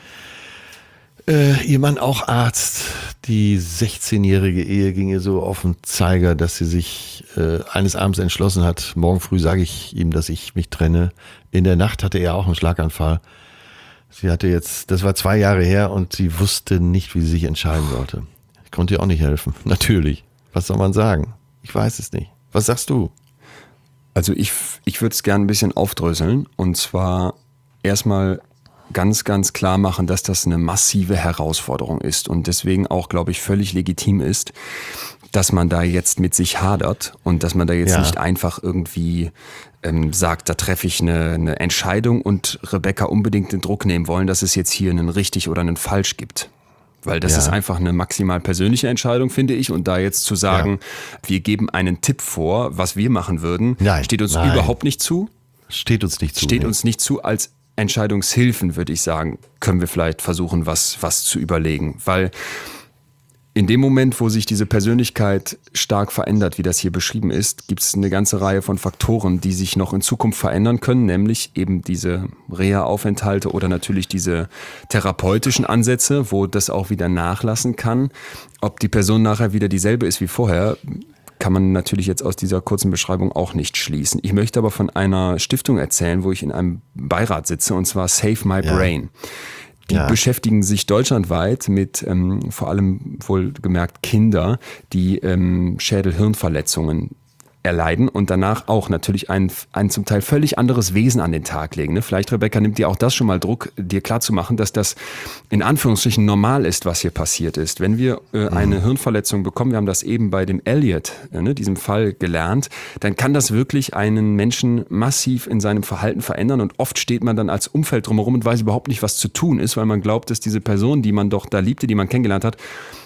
Äh, ihr Mann auch Arzt. Die sechzehnjährige Ehe ging ihr so auf den Zeiger, dass sie sich äh, eines Abends entschlossen hat, morgen früh sage ich ihm, dass ich mich trenne. In der Nacht hatte er auch einen Schlaganfall. Sie hatte jetzt, das war zwei Jahre her und sie wusste nicht, wie sie sich entscheiden sollte. Ich konnte ihr auch nicht helfen. Natürlich. Was soll man sagen? Ich weiß es nicht. Was sagst du? Also ich, ich würde es gerne ein bisschen aufdröseln und zwar erstmal ganz, ganz klar machen, dass das eine massive Herausforderung ist und deswegen auch, glaube ich, völlig legitim ist, dass man da jetzt mit sich hadert und dass man da jetzt ja. nicht einfach irgendwie ähm, sagt, da treffe ich eine, eine Entscheidung und Rebecca unbedingt den Druck nehmen wollen, dass es jetzt hier einen richtig oder einen falsch gibt. Weil das ja. ist einfach eine maximal persönliche Entscheidung, finde ich. Und da jetzt zu sagen, ja. wir geben einen Tipp vor, was wir machen würden, nein, steht uns nein. überhaupt nicht zu. Steht uns nicht zu. Steht nee. uns nicht zu. Als Entscheidungshilfen, würde ich sagen, können wir vielleicht versuchen, was, was zu überlegen. Weil in dem Moment, wo sich diese Persönlichkeit stark verändert, wie das hier beschrieben ist, gibt es eine ganze Reihe von Faktoren, die sich noch in Zukunft verändern können, nämlich eben diese Reha-Aufenthalte oder natürlich diese therapeutischen Ansätze, wo das auch wieder nachlassen kann. Ob die Person nachher wieder dieselbe ist wie vorher, kann man natürlich jetzt aus dieser kurzen Beschreibung auch nicht schließen. Ich möchte aber von einer Stiftung erzählen, wo ich in einem Beirat sitze, und zwar Save My ja. Brain. Die ja. beschäftigen sich deutschlandweit mit ähm, vor allem wohlgemerkt Kinder, die ähm, Schädel-Hirnverletzungen erleiden und danach auch natürlich ein, ein zum Teil völlig anderes Wesen an den Tag legen. Ne? Vielleicht, Rebecca, nimmt dir auch das schon mal Druck, dir klarzumachen, dass das in Anführungsstrichen normal ist, was hier passiert ist. Wenn wir äh, mhm. eine Hirnverletzung bekommen, wir haben das eben bei dem Elliot, äh, ne, diesem Fall gelernt, dann kann das wirklich einen Menschen massiv in seinem Verhalten verändern und oft steht man dann als Umfeld drumherum und weiß überhaupt nicht, was zu tun ist, weil man glaubt, dass diese Person, die man doch da liebte, die man kennengelernt hat,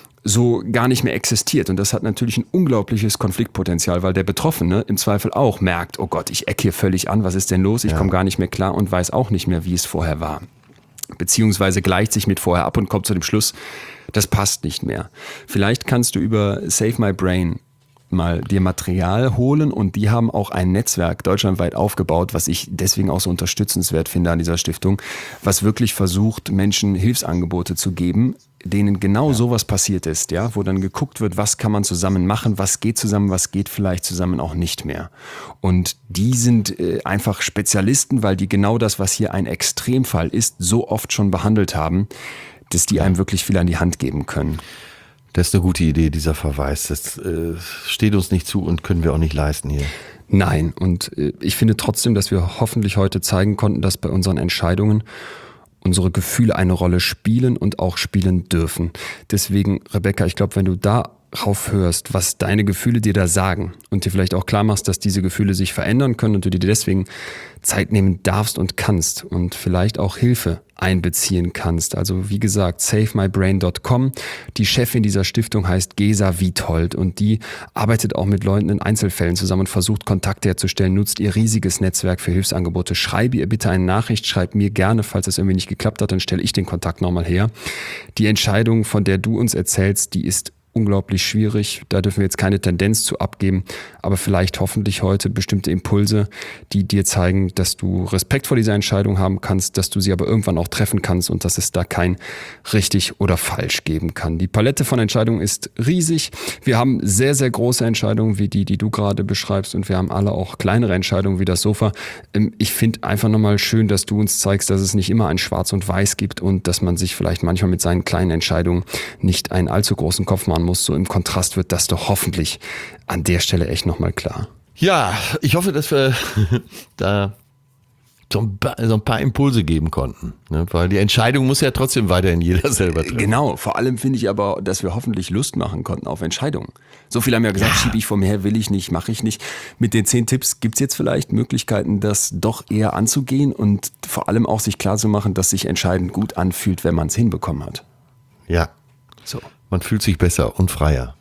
so gar nicht mehr existiert. Und das hat natürlich ein unglaubliches Konfliktpotenzial, weil der Betroffene im Zweifel auch merkt, oh Gott, ich ecke hier völlig an, was ist denn los? Ich ja. komme gar nicht mehr klar und weiß auch nicht mehr, wie es vorher war. Beziehungsweise gleicht sich mit vorher ab und kommt zu dem Schluss, das passt nicht mehr. Vielleicht kannst du über Save My Brain mal dir Material holen und die haben auch ein Netzwerk deutschlandweit aufgebaut, was ich deswegen auch so unterstützenswert finde an dieser Stiftung, was wirklich versucht, Menschen Hilfsangebote zu geben, denen genau ja. sowas passiert ist, ja, wo dann geguckt wird, was kann man zusammen machen, was geht zusammen, was geht vielleicht zusammen auch nicht mehr. Und die sind äh, einfach Spezialisten, weil die genau das, was hier ein Extremfall ist, so oft schon behandelt haben, dass die einem wirklich viel an die Hand geben können. Das ist eine gute Idee, dieser Verweis. Das äh, steht uns nicht zu und können wir auch nicht leisten hier. Nein, und äh, ich finde trotzdem, dass wir hoffentlich heute zeigen konnten, dass bei unseren Entscheidungen unsere Gefühle eine Rolle spielen und auch spielen dürfen. Deswegen, Rebecca, ich glaube, wenn du da darauf hörst, was deine Gefühle dir da sagen und dir vielleicht auch klar machst, dass diese Gefühle sich verändern können und du dir deswegen Zeit nehmen darfst und kannst und vielleicht auch Hilfe einbeziehen kannst. Also wie gesagt, save my brain dot com. Die Chefin dieser Stiftung heißt Gesa Wiethold und die arbeitet auch mit Leuten in Einzelfällen zusammen und versucht Kontakte herzustellen, nutzt ihr riesiges Netzwerk für Hilfsangebote. Schreibe ihr bitte eine Nachricht, schreib mir gerne, falls es irgendwie nicht geklappt hat, dann stelle ich den Kontakt nochmal her. Die Entscheidung, von der du uns erzählst, die ist unglaublich schwierig. Da dürfen wir jetzt keine Tendenz zu abgeben, aber vielleicht hoffentlich heute bestimmte Impulse, die dir zeigen, dass du Respekt vor dieser Entscheidung haben kannst, dass du sie aber irgendwann auch treffen kannst und dass es da kein richtig oder falsch geben kann. Die Palette von Entscheidungen ist riesig. Wir haben sehr, sehr große Entscheidungen wie die, die du gerade beschreibst und wir haben alle auch kleinere Entscheidungen wie das Sofa. Ich finde einfach nochmal schön, dass du uns zeigst, dass es nicht immer ein Schwarz und Weiß gibt und dass man sich vielleicht manchmal mit seinen kleinen Entscheidungen nicht einen allzu großen Kopf machen muss. So im Kontrast wird das doch hoffentlich an der Stelle echt nochmal klar. Ja, ich hoffe, dass wir da so ein, paar, so ein paar Impulse geben konnten. Ne? Weil die Entscheidung muss ja trotzdem weiterhin jeder selber treffen. Genau, vor allem finde ich aber, dass wir hoffentlich Lust machen konnten auf Entscheidungen. So viele haben ja gesagt, ja. schiebe ich vor mir her, will ich nicht, mache ich nicht. Mit den zehn Tipps gibt es jetzt vielleicht Möglichkeiten, das doch eher anzugehen und vor allem auch sich klar zu machen, dass sich Entscheiden gut anfühlt, wenn man es hinbekommen hat. Ja, so. Man fühlt sich besser und freier.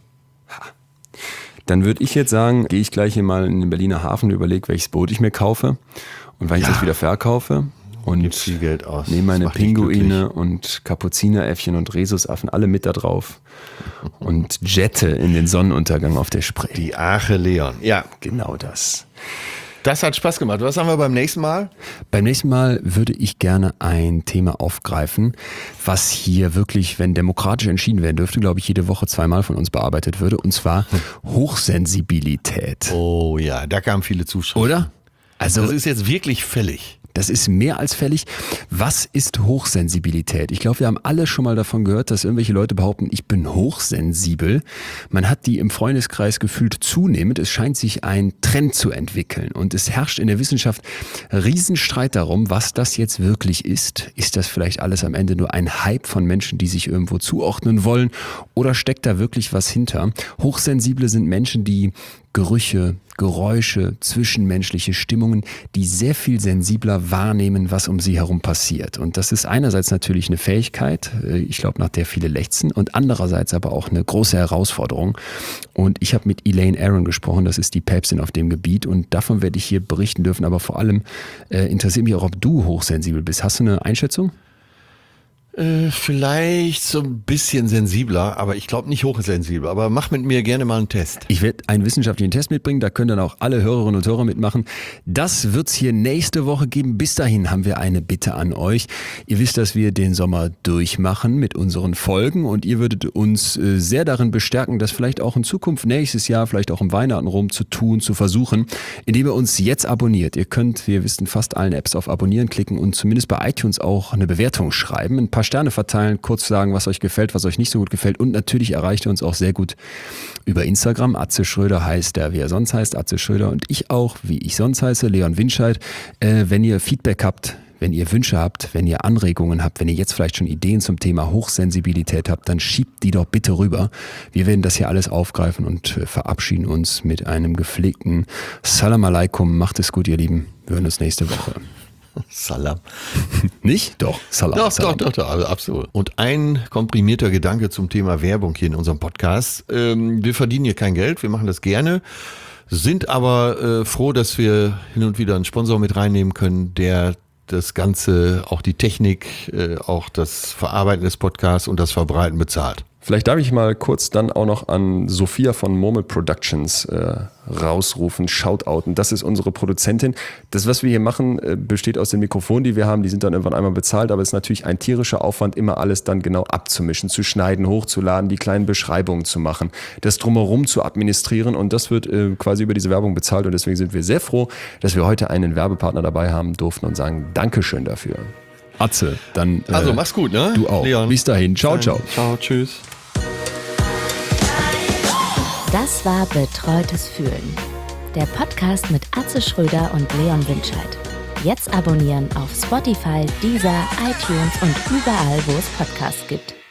Dann würde ich jetzt sagen, gehe ich gleich hier mal in den Berliner Hafen und überlege, welches Boot ich mir kaufe und wann ich Ja. das wieder verkaufe. Und Gibt viel Geld aus. nehme meine Das macht dich Pinguine und Kapuzineräffchen und Rhesusaffen alle mit da drauf und jette in den Sonnenuntergang auf der Spree. Die Arche Leon. Ja, Genau das. das hat Spaß gemacht. Was haben wir beim nächsten Mal? Beim nächsten Mal würde ich gerne ein Thema aufgreifen, was hier wirklich, wenn demokratisch entschieden werden dürfte, glaube ich, jede Woche zweimal von uns bearbeitet würde, und zwar Hochsensibilität. Oh ja, da kamen viele Zuschauer. Oder? Also Das ist jetzt wirklich fällig. das ist mehr als fällig. Was ist Hochsensibilität? Ich glaube, wir haben alle schon mal davon gehört, dass irgendwelche Leute behaupten, ich bin hochsensibel. Man hat die im Freundeskreis gefühlt zunehmend. Es scheint sich ein Trend zu entwickeln. Und es herrscht in der Wissenschaft Riesenstreit darum, was das jetzt wirklich ist. Ist das vielleicht alles am Ende nur ein Hype von Menschen, die sich irgendwo zuordnen wollen? Oder steckt da wirklich was hinter? Hochsensible sind Menschen, die Gerüche, Geräusche, zwischenmenschliche Stimmungen, die sehr viel sensibler wahrnehmen, was um sie herum passiert. Und das ist einerseits natürlich eine Fähigkeit, ich glaube, nach der viele lechzen, und andererseits aber auch eine große Herausforderung. Und ich habe mit Elaine Aron gesprochen, das ist die Päpstin auf dem Gebiet, und davon werde ich hier berichten dürfen. Aber vor allem äh, interessiert mich auch, ob du hochsensibel bist. Hast du eine Einschätzung? Äh, vielleicht so ein bisschen sensibler, aber ich glaube nicht hochsensibel. Aber mach mit mir gerne mal einen Test. Ich werde einen wissenschaftlichen Test mitbringen, da können dann auch alle Hörerinnen und Hörer mitmachen. Das wird's hier nächste Woche geben. Bis dahin haben wir eine Bitte an euch. Ihr wisst, dass wir den Sommer durchmachen mit unseren Folgen, und ihr würdet uns äh, sehr darin bestärken, das vielleicht auch in Zukunft, nächstes Jahr, vielleicht auch im Weihnachten rum zu tun, zu versuchen, indem ihr uns jetzt abonniert. Ihr könnt, wir wissen, fast allen Apps auf Abonnieren klicken und zumindest bei iTunes auch eine Bewertung schreiben, ein paar Sterne verteilen, kurz sagen, was euch gefällt, was euch nicht so gut gefällt, und natürlich erreicht ihr uns auch sehr gut über Instagram. Atze Schröder heißt er, wie er sonst heißt, Atze Schröder, und ich auch, wie ich sonst heiße, Leon Windscheid. Äh, wenn ihr Feedback habt, wenn ihr Wünsche habt, wenn ihr Anregungen habt, wenn ihr jetzt vielleicht schon Ideen zum Thema Hochsensibilität habt, dann schiebt die doch bitte rüber. Wir werden das hier alles aufgreifen und äh, verabschieden uns mit einem gepflegten Salam Alaikum. Macht es gut, ihr Lieben. Wir hören uns nächste Woche. Salam. Nicht? Doch, Salam. Doch, Salam. doch, doch, doch, also absolut. Und ein komprimierter Gedanke zum Thema Werbung hier in unserem Podcast. Ähm, wir verdienen hier kein Geld, wir machen das gerne, sind aber äh, froh, dass wir hin und wieder einen Sponsor mit reinnehmen können, der das Ganze, auch die Technik, äh, auch das Verarbeiten des Podcasts und das Verbreiten bezahlt. Vielleicht darf ich mal kurz dann auch noch an Sophia von Murmel Productions äh, rausrufen, shoutouten. Das ist unsere Produzentin. Das, was wir hier machen, äh, besteht aus den Mikrofonen, die wir haben. Die sind dann irgendwann einmal bezahlt, aber es ist natürlich ein tierischer Aufwand, immer alles dann genau abzumischen, zu schneiden, hochzuladen, die kleinen Beschreibungen zu machen, das drumherum zu administrieren, und das wird äh, quasi über diese Werbung bezahlt, und deswegen sind wir sehr froh, dass wir heute einen Werbepartner dabei haben durften und sagen Dankeschön dafür. Atze, dann äh, Also mach's gut, ne? du auch. Leon. Bis dahin. Ciao, ciao. Ciao, tschüss. Das war Betreutes Fühlen. Der Podcast mit Atze Schröder und Leon Windscheid. Jetzt abonnieren auf Spotify, Deezer, iTunes und überall, wo es Podcasts gibt.